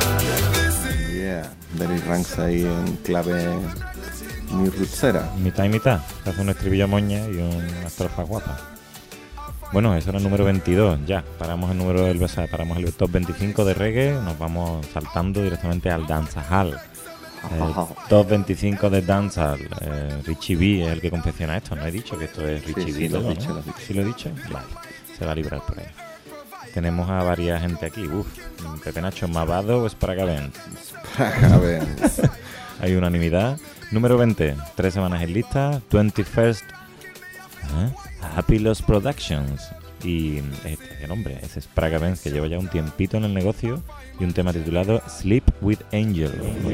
Yeah, Benny Ranks ahí en clave muy rutsera. Mitad y mitad. Hace un estribillo moña y una estrofa guapa. Bueno, eso era el número 22, ya. Paramos el top 25 de reggae, nos vamos saltando directamente al dancehall. Top 25 de dancehall. Richie B es el que confecciona esto. No he dicho que esto es Richie B, lo ¿no? he dicho. ¿Sí lo he dicho? Vale, se va a librar por ahí. Tenemos a varias gente aquí. Pepe Nacho, Mavado o Spragabens. Spragabens. Hay unanimidad. Número 20, 3 semanas en lista. 21st Happy Lost Productions. Y el hombre es Spragabens, que lleva ya un tiempito en el negocio, y un tema titulado Sleep with Angel.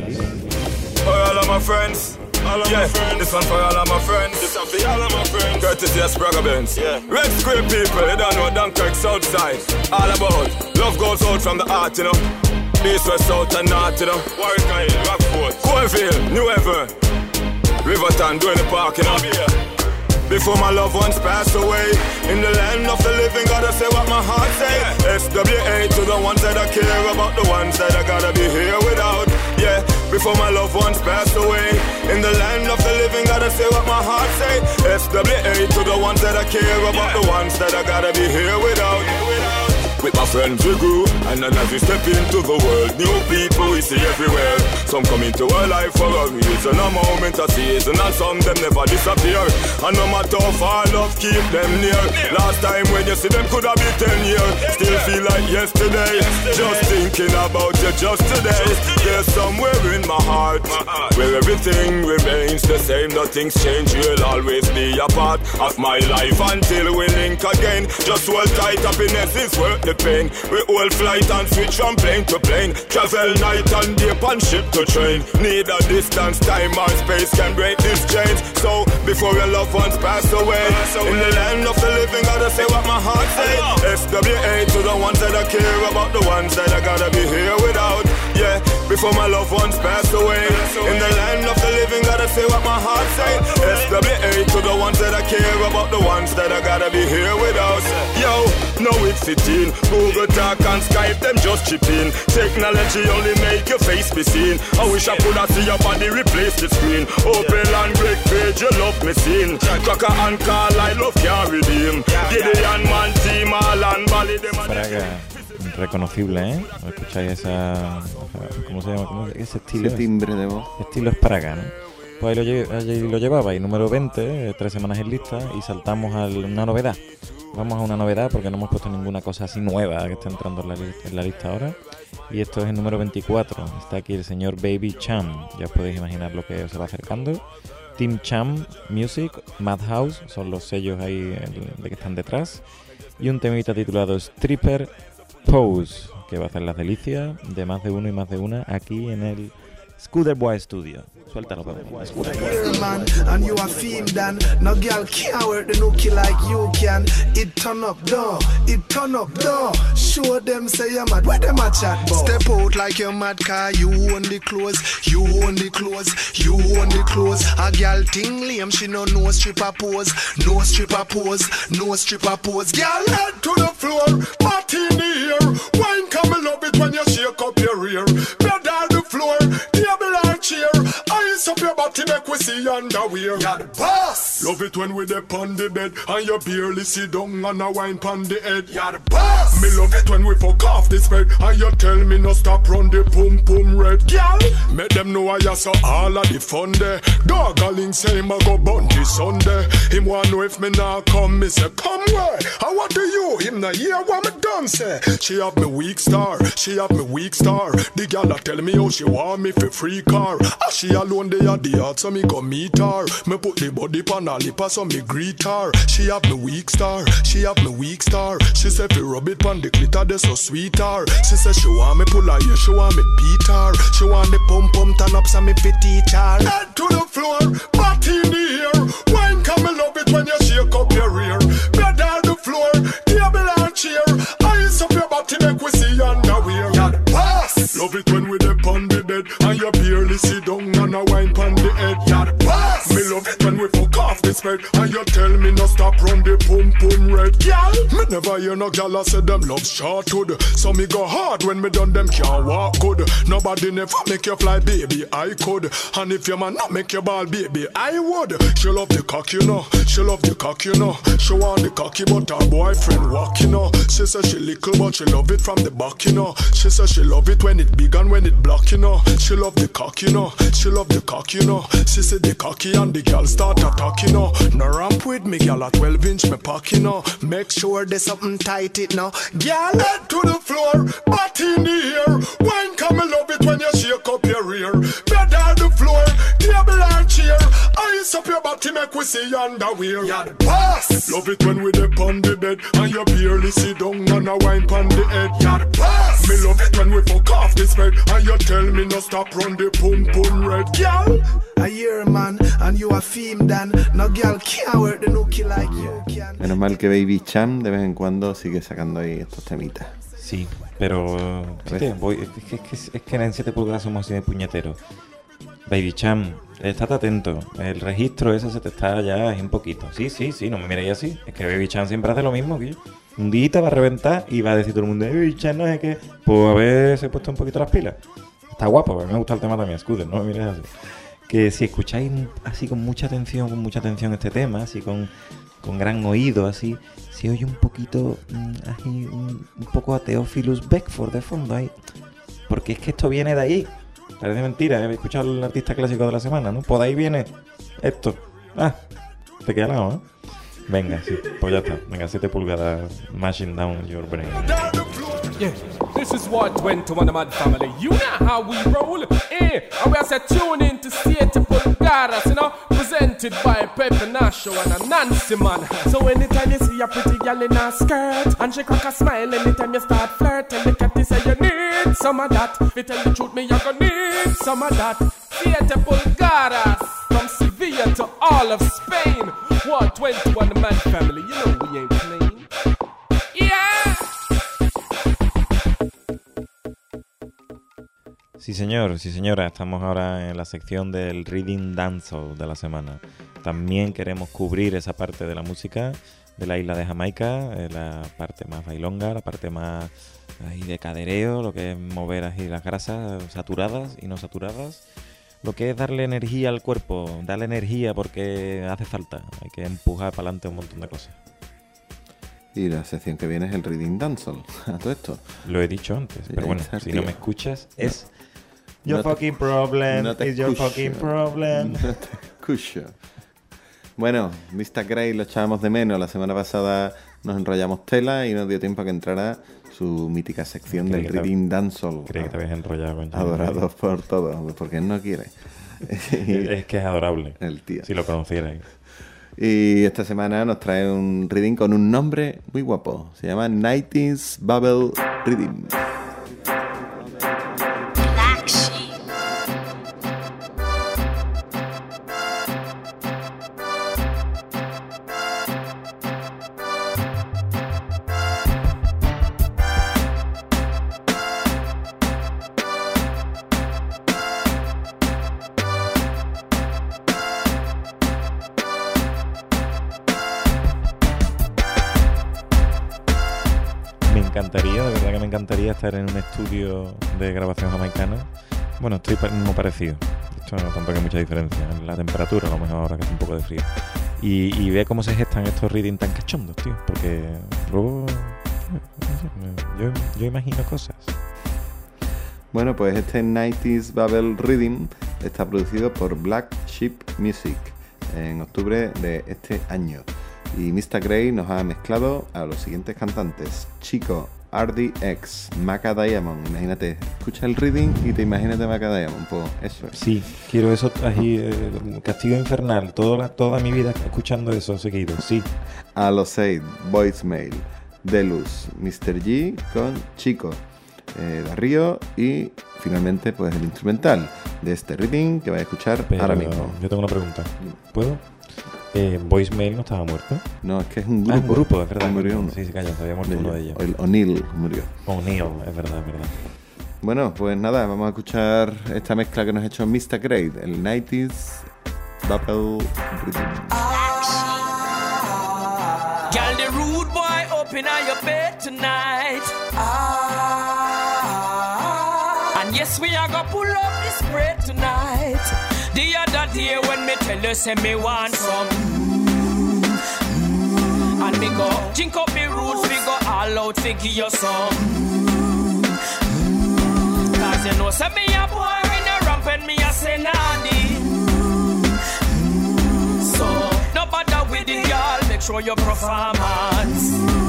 For all of my friends, this one for all of my friends, this one for all of my friends, courtesy of Spragabens. Red Square people, you don't know Dunkirk Southside, all about love goes out from the heart, you know. East, west, south and north, you know. Warwick Hill, Rockford, Cornfield, New Haven, Riverton, doing the park, you know. Before my loved ones pass away, in the land of the living, gotta say what my heart say. SWA to the ones that I care about, the ones that I gotta be here without. Yeah, before my loved ones pass away, in the land of the living, gotta say what my heart say. SWA to the ones that I care about, the ones that I gotta be here without. With my friends we grew, and then as we step into the world, new people we see everywhere. Some come into our life for a reason, a moment, a season, and some them never disappear. And no matter how far love keep them near. Last time when you see them could have been 10 years. Still feel like yesterday. Just thinking about you just today. There's somewhere in my heart where everything remains the same. Nothing's changed, you'll always be a part of my life until we link again. Just hold tight, happiness is worth the pain. We hold flight and switch from plane to plane. Travel night and day on ship to train. Neither distance, time or space can break this chains. So before your loved ones pass away, in the land of the living, gotta say what my heart say. SWA to the ones that I care about, the ones that I gotta be here without. Yeah, before my loved ones pass away, in the land of the living, gotta say what my heart say. SWA to the ones that I care about, the ones that I gotta be here without. Yo, now it's 15. Google Talk and Skype, them just chip in. Technology only make your face be seen. I wish I could have see your body replace the screen. Open and break page, you love me scene. Cracker and call, I love can't redeem. Gideon, man, team, all and Bali, them and reconocible, ¿eh? ¿Escucháis esa ¿cómo se llama? Ese estilo. Ese timbre de voz. Estilo Spraga, ¿no? Pues ahí lo llevaba, y número 20, 3 semanas en lista, y saltamos a una novedad. Vamos a una novedad porque no hemos puesto ninguna cosa así nueva que esté entrando en la lista ahora. Y esto es el número 24. Está aquí el señor Baby Cham. Ya os podéis imaginar lo que os va acercando. Team Cham Music, Madhouse, son los sellos ahí de que están detrás. Y un temita titulado Stripper Pose, que va a hacer las delicias de más de uno y más de una aquí en el Scooter Boy Studio. Suéltalo, man, and you a fiend dan. No girl can't work the nookie like you can. It turn up door, it turn up door. Show them say you're mad, where them a chat about? Step out like you're mad, car you own the clothes, you own the clothes, you own the clothes. A girl ting lame, she no stripper pose, no stripper pose, no stripper pose. Girl head to the floor, party in the air. Wine come and love it when you shake up your rear. Bed on the floor, table and chair. Ice up your body, make we see underwear. You're the boss. Love it when we dip on the bed and you barely sit down and a wine pon the head. You're the boss. Me love it when we fuck off this bed and you tell me no stop run the pum pum red. Girl, make them know I saw all of the fun there. Gargling say him a go bunty Sunday. Him want know if me nah come, me say come where? And what do you? Him nah hear what me done say. She have me weak star, she have me weak star. The girl a tell me how she want me for free car. As she alone they at the heart so me go meet her. Me put the body pan her lip so me greet her. She have me weak star, she have me weak star. She say fi rub it pan the glitter they so sweet her. She say she want me pull her ear, she want me beat her. She want the pum pum turn up so me fi teach her. Head to the floor, body in the air. Wine come and love it when you shake up your rear. Bed on the floor, table and chair. Ice up your body make we see underwear. You're the boss. Love it when we dip on the bed and you barely sit down and a wine pon the head. You're the boss. Me love it when we fuck off the spread, and you tell me no stop run the pum pum red. Girl, me never hear no gal say them love shorthood. So me go hard when me done them can't walk good. Nobody never make you fly, baby, I could. And if your man not make you ball, baby, I would. She love the cock, you know. She love the cock, you know. She want the cocky, but her boyfriend walk, you know. She say she little, but she love it from the back, you know. She say she love it when it big and when it block, you know. She love the cock, you know. She love the cock, you know. She say the cocky and the girl start attacking, you know. No ramp with me, girl, at 12 inch me pack, you know. Make sure there's something tight it now. Girl, head to the floor, butt in the air. Wine come and love it when you shake up your rear. Bed on the floor, table and chair. Ice up your body, make we see your underwear. You're the boss. Love it when we dip on the bed and you barely sit down and a wine on the head. You're the boss. Me love it when we fuck off this bed and you tell me no stop run the pum pum red. Girl, I hear a man and you a fame dan. No girl can't work the nookie like you can. Menos mal que Baby Cham de vez en cuando sigue sacando ahí estos temitas. Sí, pero es que en 7 pulgadas somos así de puñeteros. Baby Cham, estate atento. El registro ese se te está ya ahí un poquito. Sí, no me miréis así. Es que Baby Cham siempre hace lo mismo, tío. Un día va a reventar y va a decir todo el mundo, Baby Cham no sé qué. Pues a ver, se ha puesto un poquito las pilas. Está guapo, a mí me gusta el tema también, Scooter, no me mires así. Que si escucháis así con mucha atención este tema, así con gran oído, así, se oye un poquito, así, un poco a Theophilus Beckford de fondo ahí. Porque es que esto viene de ahí. Parece mentira, he escuchado al artista clásico de la semana, ¿no? Pues de ahí viene esto. Te queda al lado, ¿eh? Venga, sí, pues ya está. Venga, 7 pulgadas, mashing down your brain. Yeah, this is what went to one of my family. You know how we roll, and we are set tune in to Siete Pulgadas, you know, presented by Pepe Nacho and a Nancy man. So anytime you see a pretty girl in a skirt and she crack a smile, anytime you start flirting, the cat say you need some of that. If you tell the truth, me you gonna need some of that. Siete Pulgadas, from Sevilla to all of Spain. What 21 man family? You know we ain't playing. Yeah. Sí señor, sí señora, estamos ahora en la sección del Reading Dancehall de la semana. También queremos cubrir esa parte de la música de la isla de Jamaica, la parte más bailonga, la parte más ahí de cadereo, lo que es mover así las grasas saturadas y no saturadas, lo que es darle energía al cuerpo, darle energía porque hace falta, hay que empujar para adelante un montón de cosas. Y la sección que viene es el Reading Dancehall, a todo esto. Lo he dicho antes, pero bueno, si no me escuchas es... Your fucking problem, is your fucking problem. No te escucho. Bueno, Mr. Grey lo echábamos de menos. La semana pasada nos enrollamos tela y nos dio tiempo a que entrara su mítica sección del Reading Dancehall. Creo que te habías enrollado con adorados por todos, porque él no quiere. Es que es adorable. El tío. Si lo conocierais. Y esta semana nos trae un reading con un nombre muy guapo. Se llama 90s Bubble Reading. Me encantaría estar en un estudio de grabación jamaicana. Bueno, estoy muy parecido. Esto no tampoco hay mucha diferencia. La temperatura, a lo mejor ahora que hace un poco de frío. Y ve cómo se gestan estos reading tan cachondos, tío. Porque luego yo imagino cosas. Bueno, pues este 90s Bubble Reading está producido por Black Sheep Music en octubre de este año. Y Mr. Grey nos ha mezclado a los siguientes cantantes: Chico, RDX, Maca Diamond. Imagínate, escucha el reading y te imaginas de Maca Diamond. Pues eso es. Sí, quiero eso así, Castigo Infernal, toda mi vida escuchando eso seguido, sí. A los 8, Voicemail, Delus, Mr. G con Chico, Darío y finalmente pues el instrumental de este reading que vais a escuchar ahora mismo. Yo tengo una pregunta, ¿puedo? Voicemail no estaba muerto. No, es que es un grupo. Ah, un grupo, es verdad. Murió uno. Sí, calla, se había muerto uno de ellos. El O'Neill murió. O'Neill, es verdad. Bueno, pues nada, vamos a escuchar esta mezcla que nos ha hecho Mr. Grey, el 90s Bubble Rhythm. Girl, the rude boy open on your bed tonight. And yes, we are gonna pull up this bread tonight. The other day when me tell you, say me want some. And me go drink up me roots, we go all out to give you some. Cause you know, say me a boy in a ramp and me a say nanny. So, no bother with the girl, make sure your performance.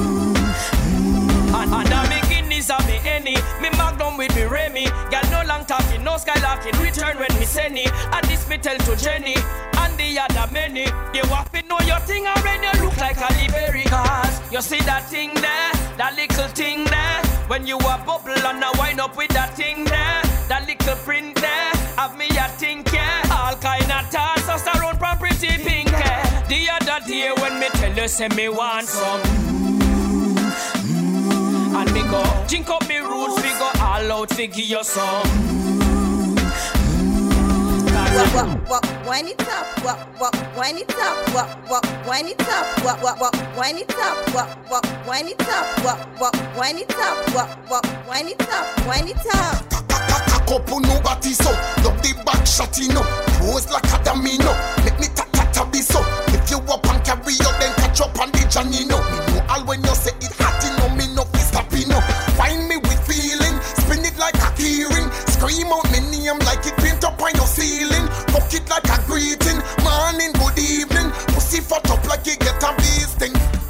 And I'm making this a me any. Me magnum with me Remy. Girl no long talking, no skylarking. Return when me send it. And this me tell to Jenny. And the other many. They want to know your thing already. You look like a Berry. Cause you see that thing there, that little thing there. When you a bubble and a wind up with that thing there, that little print there. Have me a think, yeah. All kind of tasks around from pretty pink, yeah. The other day when me tell you, say me want some. And me go drink up me roots, we go all out to give you some. When it up, when it up, when it up, when it up, when it up, when it up, when it up, when it up. Couple nobody so, love the back shot you know. Pose like a domino, make me ta be so. If you up and carry out, then catch up on the Janino. Me know all when you say it hot, you know me no fist up, you know. Find me with feeling, spin it like a keyring. Scream out my name like it paint up on your ceiling. Fuck it like a greeting, morning, good evening. Pussy fat up like you get a beasting.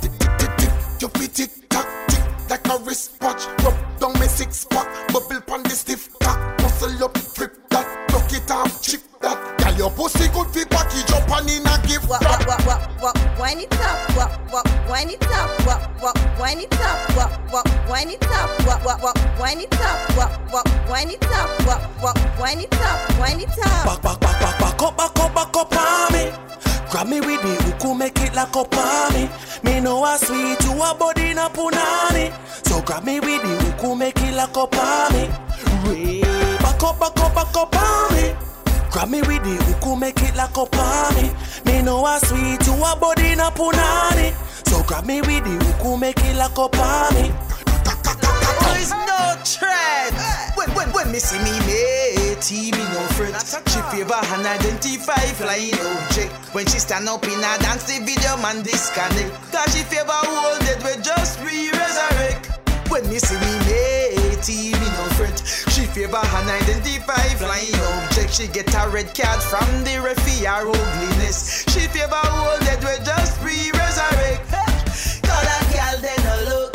You fit it, tack, tick, like a wristwatch. Rub down my six pack, bubble pan the stiff tack. Muscle up, flip that, knock it off, chip that. Girl, your pussy good fi package up and in a gift wrap. When it up, when it up, when it up, when it up, when it up, when it up, when it up, when it up. Back up on me. Grab me with the hook, make it like up on me. Me know a sweet, you a body na punani. So grab me with the hook, make it like up on me. Back up on me. Grab me with the hook, make it like up on me. Me know a sweet, you a body na punani. So grab me with the hook, make it like up on me. There is no threat. When me see me matey, me no fret. She favor and identify flying object. When she stand up in a dance, the video man disconnect. Cause she favor all dead, we just re-resurrect. When me see me matey, me no fret. She favor and identify flying object. She get a red card from the referee, her ugliness. She favor all dead, we just re-resurrect. Cause that girl they no look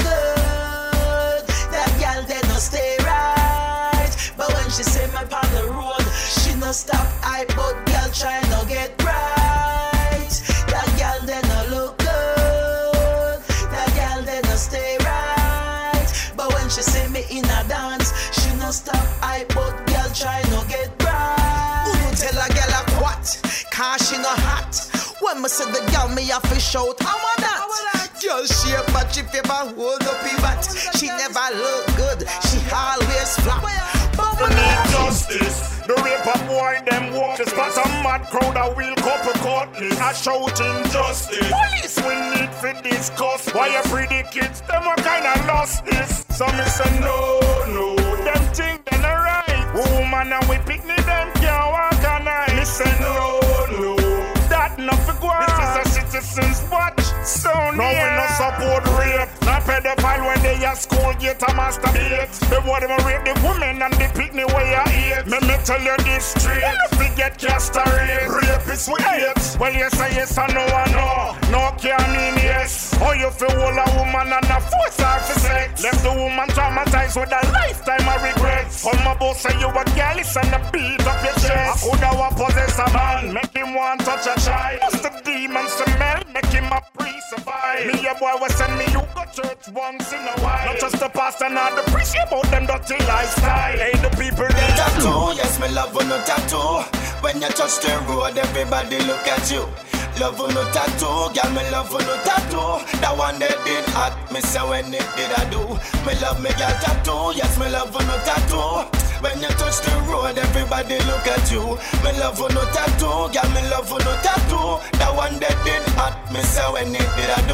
good. That girl they no stay right. But when she say me on the road, she no stop hype, but girl try no get right. That girl they no look good. That girl they no stay right. But when she say me in a dance, she no stop hype, but girl try no get right. Who you tell a girl a what? Cause she no hot. When me say the girl me have to shout, I want that. Girl shape but she favor hold up her butt. She never look good, she always flop. We need justice. The rape of boy them walk. Just cause a mad crowd a wheel couple cutlass. I shout injustice. Police we need for discuss. Why you free the kids? Them a kinda lost this. So me say no. Them think they not right. Woman and we picnic them can't walk all night. Me say no. That not for go. This is a citizen's watch. So no, we no support rape. Not pedophile when they at school get a masturbate. They want them rape the women and the picnic where you eat. Me tell you this straight. If we get castrate, rape is we hate. Well yes and yes and no and no. No can mean yes. Or you feel hold a woman and a force her for sex. Left the woman traumatized with a lifetime of regrets. All my boss say you a girl, listen the beat up your chest. I coulda want possess a man, make him want touch a child. Bust the demons smell, make him a priest survive. Me a boy will send me you go church once in a while. Not just the pastor nor the priest, about them dirty lifestyle. Hey the people they tattoo, yes me love on no tattoo. When you touch the road, everybody look at you. Love on no tattoo, girl me love on no tattoo. That one they did hot, me say when it did I do. Me love me girl tattoo, yes me love on no tattoo. When you touch the road, everybody look at you. Me love on no tattoo, girl me love on no tattoo. That one they did hot, me say when it did I do.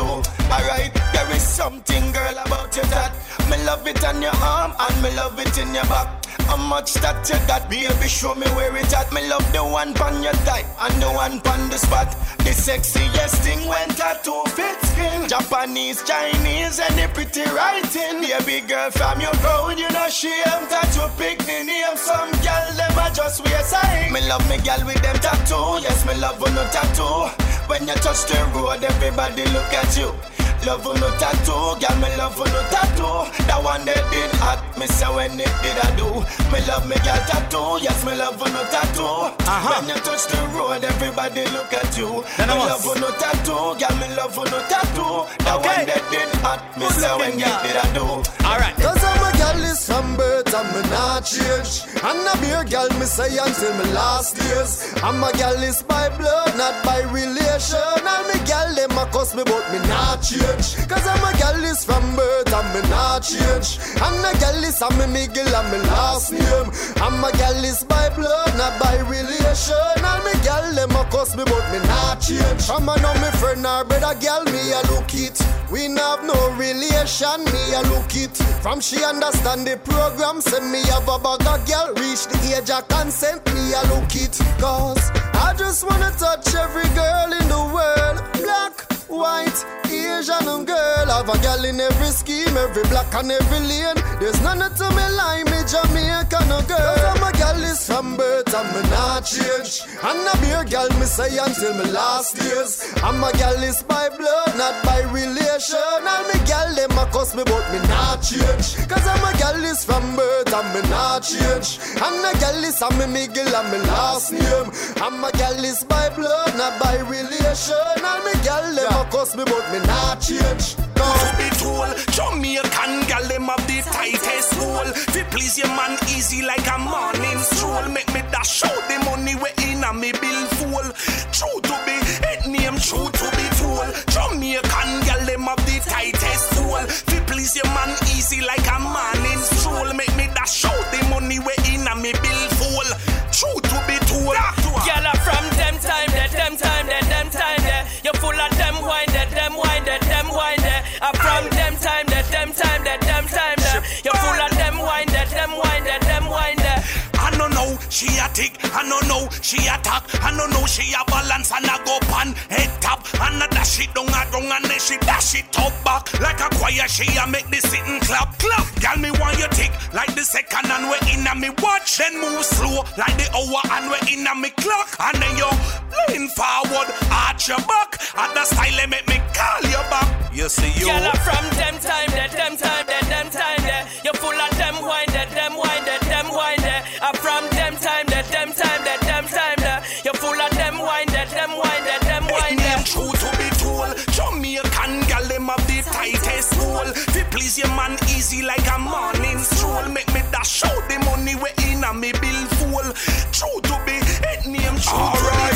Alright, there is something, girl, about you that me love it on your arm and me love it in your back. How much that you got, baby, show me where it at. Me love the one pon your thigh and the one pon the spot. The sexiest thing when tattoo fit skin. Japanese, Chinese, and the pretty writing. Baby girl from your crowd, you know shame. Tattoo pick the name. Some gal them a just wear sign. Me love me gal with them tattoo. Yes, me love no tattoo. When you touch the road, everybody look at you. Love no tattoo, girl, me love no tattoo. That one they did hot, me say when it did I do. Me love me girl tattoo, yes, me love no tattoo. When you touch the road, everybody look at you. Me love no tattoo, girl, me love no tattoo. That one they did hot, me say when it did I do. Alright. Cause I'm a girl is from birth and me not change. And a beer girl me say until my last years. I'm a girl is by blood, not by relation. And me girl them a cuss me but me not change. Cause I'm a girl is from birth and me not change. And a girl is a me Miguel and me last name. I'm a girl is by blood, not by relation. And me girl them a cuss me but me not change. I'm a know me friend or brother girl, me a look it. We not have no relation, me a look it. From she understand the program, say me have a bag of girl. Reach the age of consent, me a look it. Cause I just wanna touch every girl in the world. Black, white, Asian and girl. Have a girl in every scheme, every block and every lane. There's none to me like me Jamaican no girl. Cause I'm a girl is from birth and me not change. And a beer girl me say until me last years. I'm a girl is by blood, not by relation. And me girl them a cuss me but me not change. Cause I'm a girl is from birth and me not change. And a girl is a me Miguel and me last name. I'm a girl is by blood, not by relation. And me girl them a cuss me but me not change. To be told, Jamaican gal them have the tightest hole. To please your man easy like a morning stroll. Make me dash out the money we in a me bill full. True to be, it name true to be told. Jamaican gal them have the tightest hole. To please your man easy like a morning stroll. Make me dash out the money we in a me bill full. True to be told. Gal are from them time there, them time there, them time there. You're full of them wine there, them wine there, them wine there. I'm from them time there, them time there, them time there. You're full of them wine there, them wine there, them wine there. I don't know, she a tick, I don't know, she attack, I don't know, she a balance and a go pan, head top, and a dash it down and then she dash it up back, like a choir, she a make the sitting clap, clap, girl me want you tick, like the second and we in a me watch, then move slow, like the hour and we in a me clock, and then you lean forward, arch your back, and the style make me call you back, you see you. Girl are from them time there, them time there, them time there, you're full of them wine there, them wine there, them wine there. I'm from them time there, them time there, them time there. You're full of them wine there, them wine there, them wine there. True to be told, Jamaican gal them have the tightest hole. To please your man easy like a morning stroll. Make me dash out the money we in a me bill full. True to be, it name true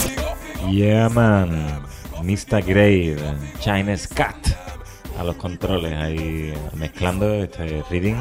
to be. Yeah man, Mr. Grave, Chinese Cat a los controles ahí mezclando este reading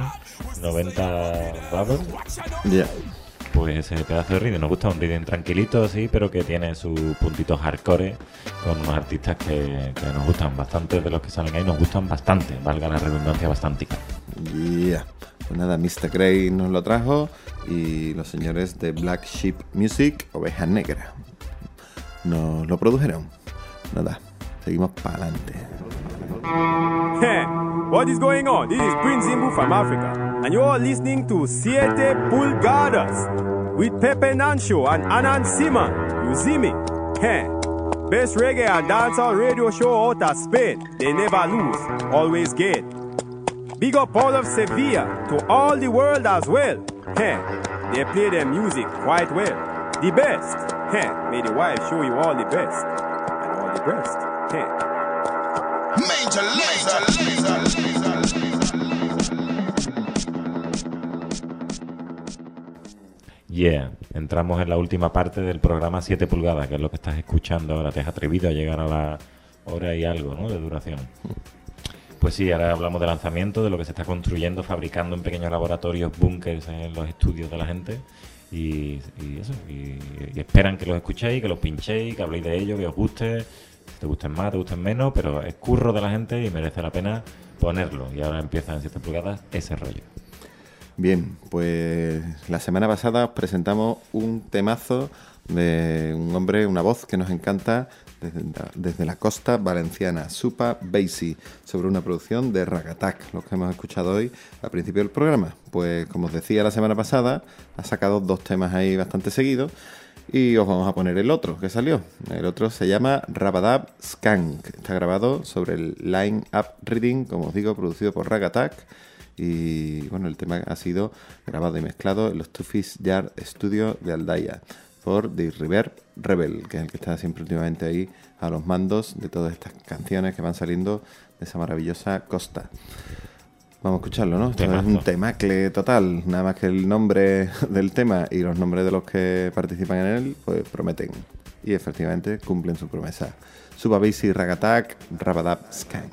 90 Bubble. Ya. Pues ese pedazo de reading nos gusta, un reading tranquilito así, pero que tiene su puntito hardcore con unos artistas que nos gustan bastante, de los que salen ahí nos gustan bastante, valga la redundancia bastante. Yeah. Pues nada, Mr. Grey nos lo trajo y los señores de Black Sheep Music, Oveja Negra, nos lo produjeron. Nada, seguimos para adelante. Hey, what is going on? This is Prince Zimbu from Africa, and you are listening to Siete Pulgadas with Pepe Nancho and Anand Simon. You see me? Hey, best reggae and dancehall radio show out of Spain. They never lose, always gain. Big up all of Sevilla to all the world as well. Hey, they play their music quite well. The best. Hey, may the wife show you all the best and all the best. Hey. Major laser. Yeah, entramos en la última parte del programa 7 pulgadas, que es lo que estás escuchando ahora. Te has atrevido a llegar a la hora y algo, ¿no?, de duración. Pues sí, ahora hablamos de lanzamiento, de lo que se está construyendo, fabricando en pequeños laboratorios, búnkers en los estudios de la gente. Y eso, y esperan que los escuchéis, que los pinchéis, que habléis de ellos, que os guste. Te gusten más, te gusten menos, pero es curro de la gente y merece la pena ponerlo. Y ahora empieza en 7 pulgadas ese rollo. Bien, pues la semana pasada os presentamos un temazo de un hombre, una voz que nos encanta desde la costa valenciana, Supa Basie, sobre una producción de Ragatak, los que hemos escuchado hoy al principio del programa. Pues como os decía la semana pasada, ha sacado 2 temas ahí bastante seguidos y os vamos a poner el otro que salió. El otro se llama Rabadab Skank, está grabado sobre el Line Up Reading, como os digo, producido por Ragatak. Y bueno, el tema ha sido grabado y mezclado en los Tufis Yard Studio de Aldaya por The Reverb Rebel, que es el que está siempre últimamente ahí a los mandos de todas estas canciones que van saliendo de esa maravillosa costa. Vamos a escucharlo, ¿no? Esto es un temacle total, nada más que el nombre del tema y los nombres de los que participan en él, pues prometen. Y efectivamente cumplen su promesa. Supa Basie, Ragatak, Rabadab Skank.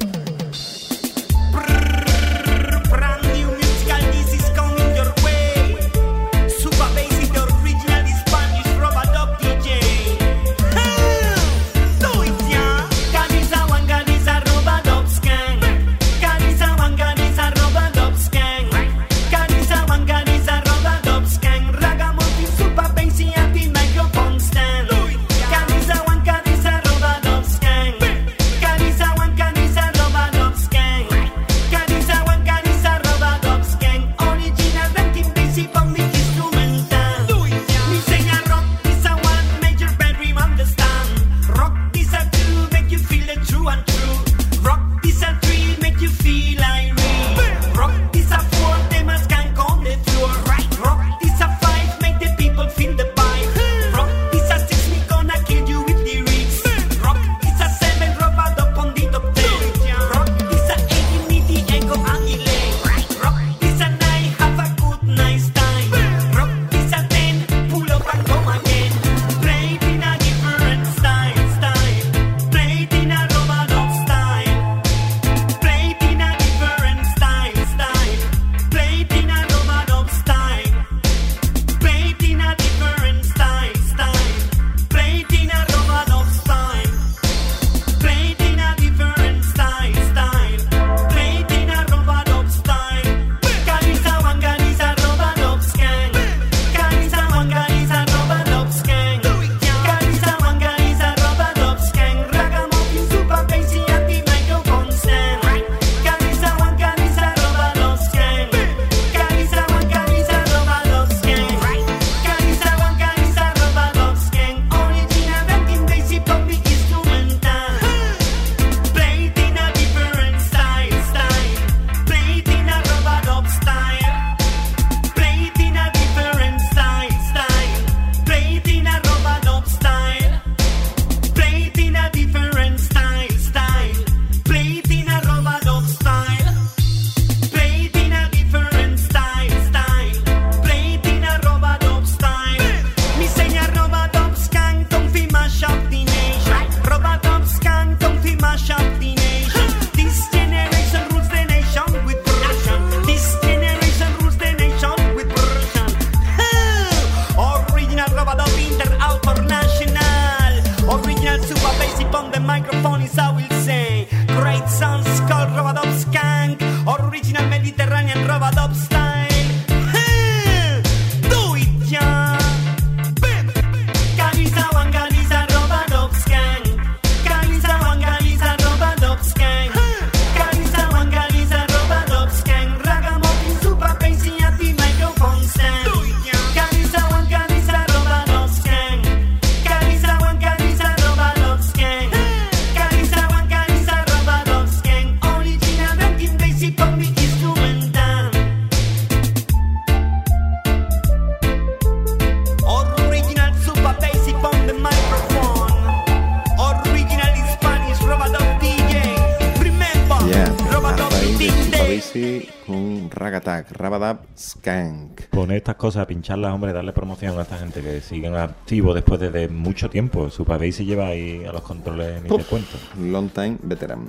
Con Ragatak, Rabadab Skank. Poner estas cosas, pincharlas, hombre, darle promoción a esta gente que siguen activos después de mucho tiempo. Supa Basie lleva ahí a los controles, ni te cuento. Long time veteran.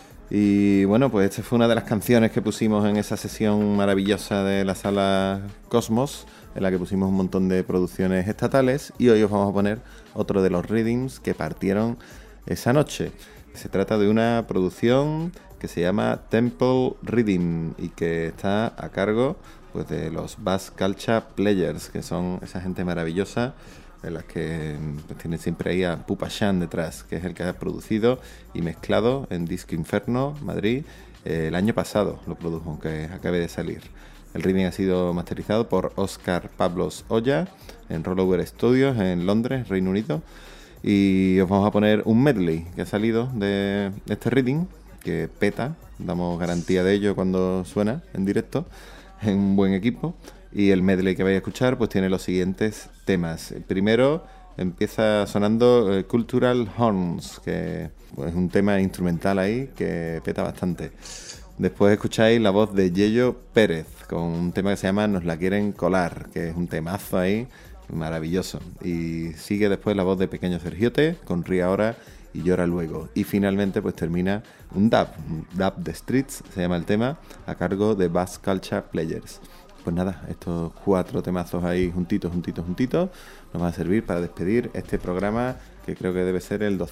Y bueno, pues esta fue una de las canciones que pusimos en esa sesión maravillosa de la sala Cosmos, en la que pusimos un montón de producciones estatales, y hoy os vamos a poner otro de los readings que partieron esa noche. Se trata de una producción que se llama Temple Reading y que está a cargo pues de los Bass Culture Players, que son esa gente maravillosa en las que pues, tienen siempre ahí a Pupa Shan detrás, que es el que ha producido y mezclado en Disco Inferno, Madrid, el año pasado lo produjo, aunque acabe de salir. El reading ha sido masterizado por Oscar Pablos Olla en Rollover Studios en Londres, Reino Unido. Y os vamos a poner un medley que ha salido de este reading, que peta, damos garantía de ello cuando suena en directo, en un buen equipo. Y el medley que vais a escuchar pues tiene los siguientes temas. El primero empieza sonando Cultural Horns, que pues, es un tema instrumental ahí que peta bastante. Después escucháis la voz de Yello Pérez con un tema que se llama Nos la quieren colar, que es un temazo ahí maravilloso. Y sigue después la voz de Pequeño Sergiote con Ríe Ahora y Llora Luego. Y finalmente pues termina un dub de Streets, se llama el tema, a cargo de Bass Culture Players. Pues nada, estos 4 temazos ahí juntitos, nos van a servir para despedir este programa, que creo que debe ser el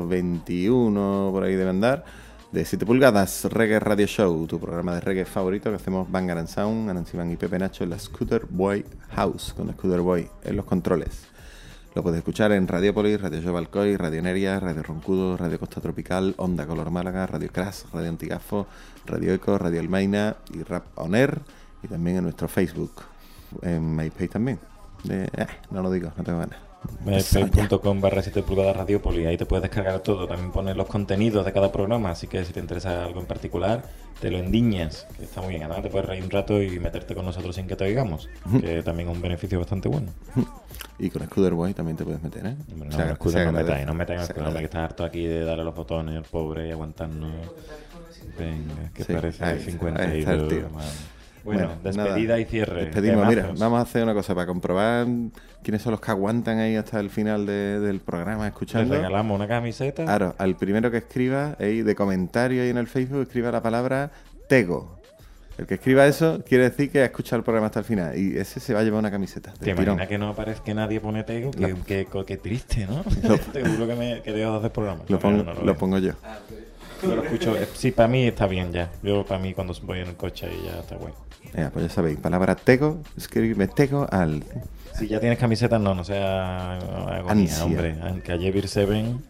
221, por ahí debe andar, de 7 pulgadas, Reggae Radio Show, tu programa de reggae favorito que hacemos Bang and Sound, Anan Siman y Pepe Nacho en la Scooter Boy House, con Scooter Boy en los controles. Lo puedes escuchar en Radiopolis, Radio Show Alcoy, Radio Neria, Radio Roncudo, Radio Costa Tropical, Onda Color Málaga, Radio Crash, Radio Antigafo, Radio Eco, Radio Almaina y Rap On Air, y también en nuestro Facebook, en MyPage también. No lo digo, no tengo ganas. MyPage.com/7 pulgadas Radiopolis, ahí te puedes descargar todo, también pones los contenidos de cada programa, así que si te interesa algo en particular, te lo endiñas, que está muy bien, además te puedes reír un rato y meterte con nosotros sin que te oigamos, que también es un beneficio bastante bueno. Y con Scooter Boy también te puedes meter, ¿eh? Hombre, no, no, Scooter no metáis en Scooter, que estás harto aquí de darle los botones al pobre y aguantarnos. Venga, que sí, parece ahí, 52. Bueno, despedida y cierre. Despedimos, mira, vamos a hacer una cosa para comprobar quiénes son los que aguantan ahí hasta el final del programa escuchando. Le regalamos una camiseta. Claro, al primero que escriba ahí de comentario ahí en el Facebook, escriba la palabra Tego. El que escriba eso quiere decir que ha escuchado el programa hasta el final y ese se va a llevar una camiseta. ¿Te imaginas que no aparezca que nadie pone Tego? Qué triste, ¿no? Te juro que dejo de hacer programa. Lo pongo yo. Yo lo escucho. Sí, para mí está bien ya. Yo para mí cuando voy en el coche ahí ya está bueno. Pues ya sabéis, palabra Tego, escribirme Tego al... Si ya tienes camisetas, no sea agonía, hombre. Aunque a Jevir Seven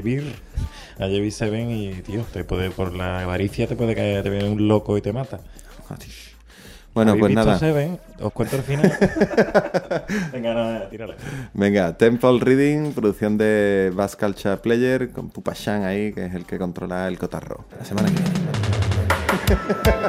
y, tío, te puede, por la avaricia te puede caer, te viene un loco y te mata. Bueno, pues nada. Seven? ¿Os cuento el final? Venga, no, tírale. Venga, Temple Reading, producción de Bass Culture Player, con Pupa Shan ahí, que es el que controla el cotarro. La semana que viene.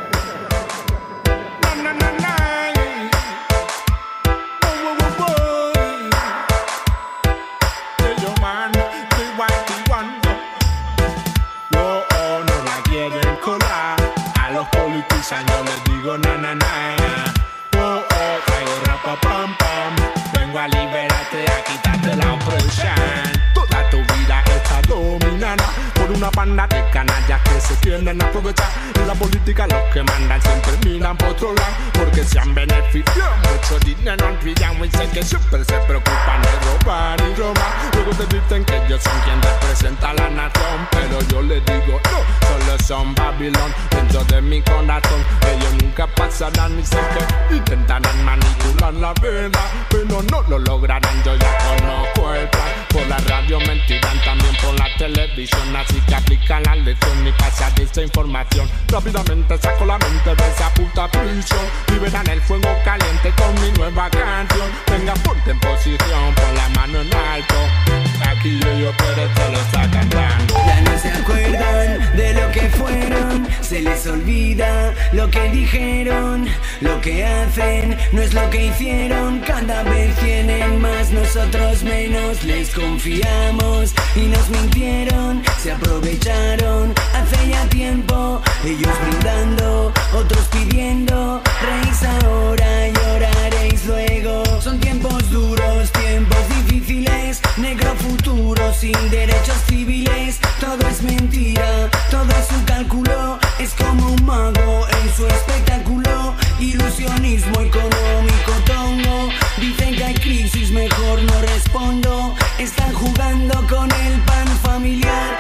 Yo les digo na na na, traigo rapa pam pam, vengo a liberarte, a quitarte la opresión. Toda tu vida está dominada por una banda de canallas que se quieren aprovechar. En la política los que mandan siempre miran por otro lado, porque se han beneficiado, mucho dinero han pillado y sé que siempre se preocupan de robar y robar. Luego te dicen que ellos son quien representa la nación, pero yo les digo no, solo son Babilón dentro de mi corazón. Ellos nunca pasarán y sé que intentarán manipular la verdad, pero no lo lograrán. Yo ya conozco el plan, por la radio mentirán, también por la televisión, así que aplican la lección y pasan esa información. Rápidamente saco la mente de esa puta prisión, liberan el fuego caliente con mi nueva canción. Venga, ponte en posición, pon la mano en alto, aquí yo pero te lo sacan dando. Ya no se acuerdan de lo que fueron, se les olvida lo que dijeron, lo que hacen no es lo que hicieron. Cada vez tienen más, nosotros menos, les confiamos y nos mintieron, se aprovecharon hace ya tiempo, ellos brindando, otros pidiendo, reís ahora, lloraréis luego. Son tiempos duros, tiempos difíciles, negro futuro sin derechos civiles. Todo es mentira, todo es su cálculo, es como un mago en su espectáculo. Ilusionismo económico tongo, dicen que hay crisis, mejor no respondo. Están jugando con el pan familiar,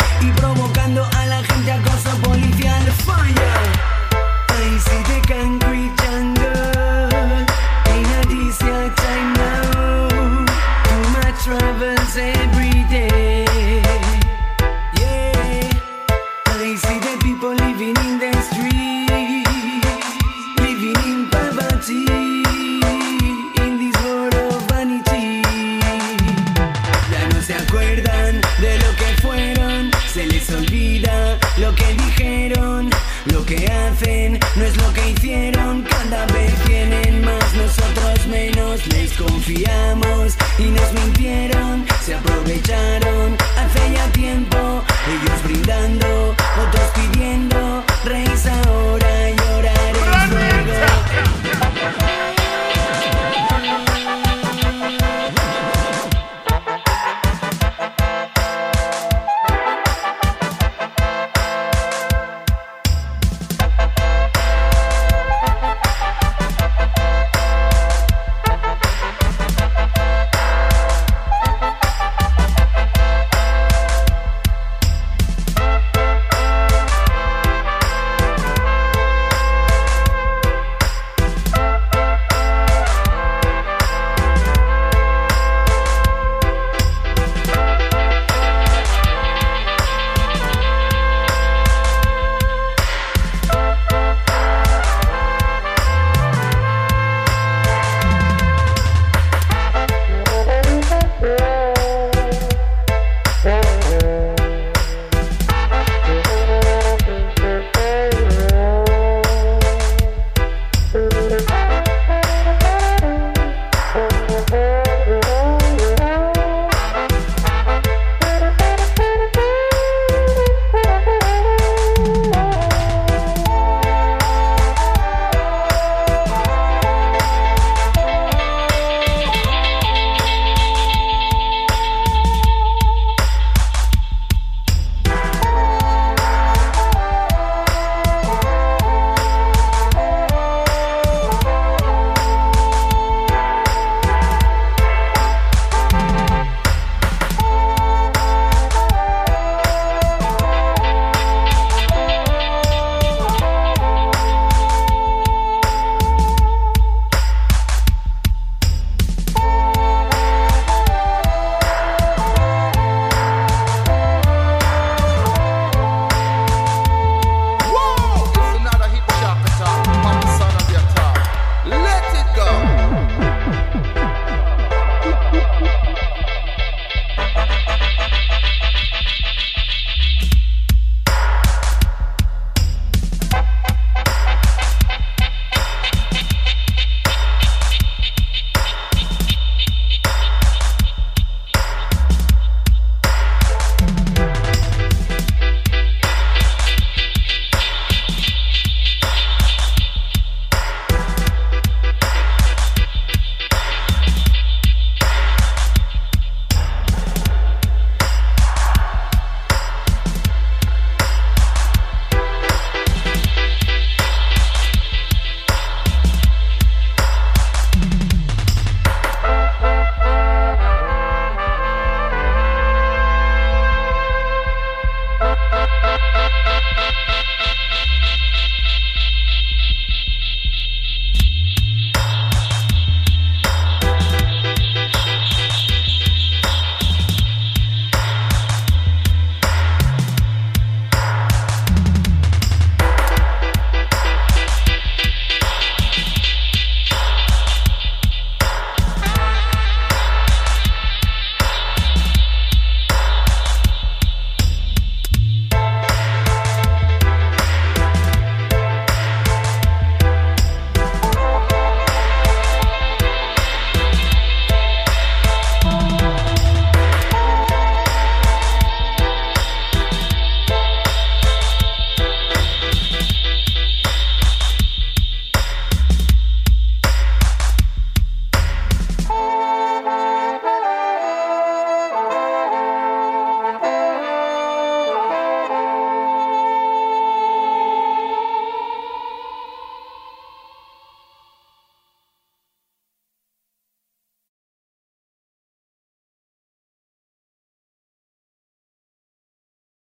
confiamos y nos mintieron, se aprovecharon hace ya tiempo, ellos brindando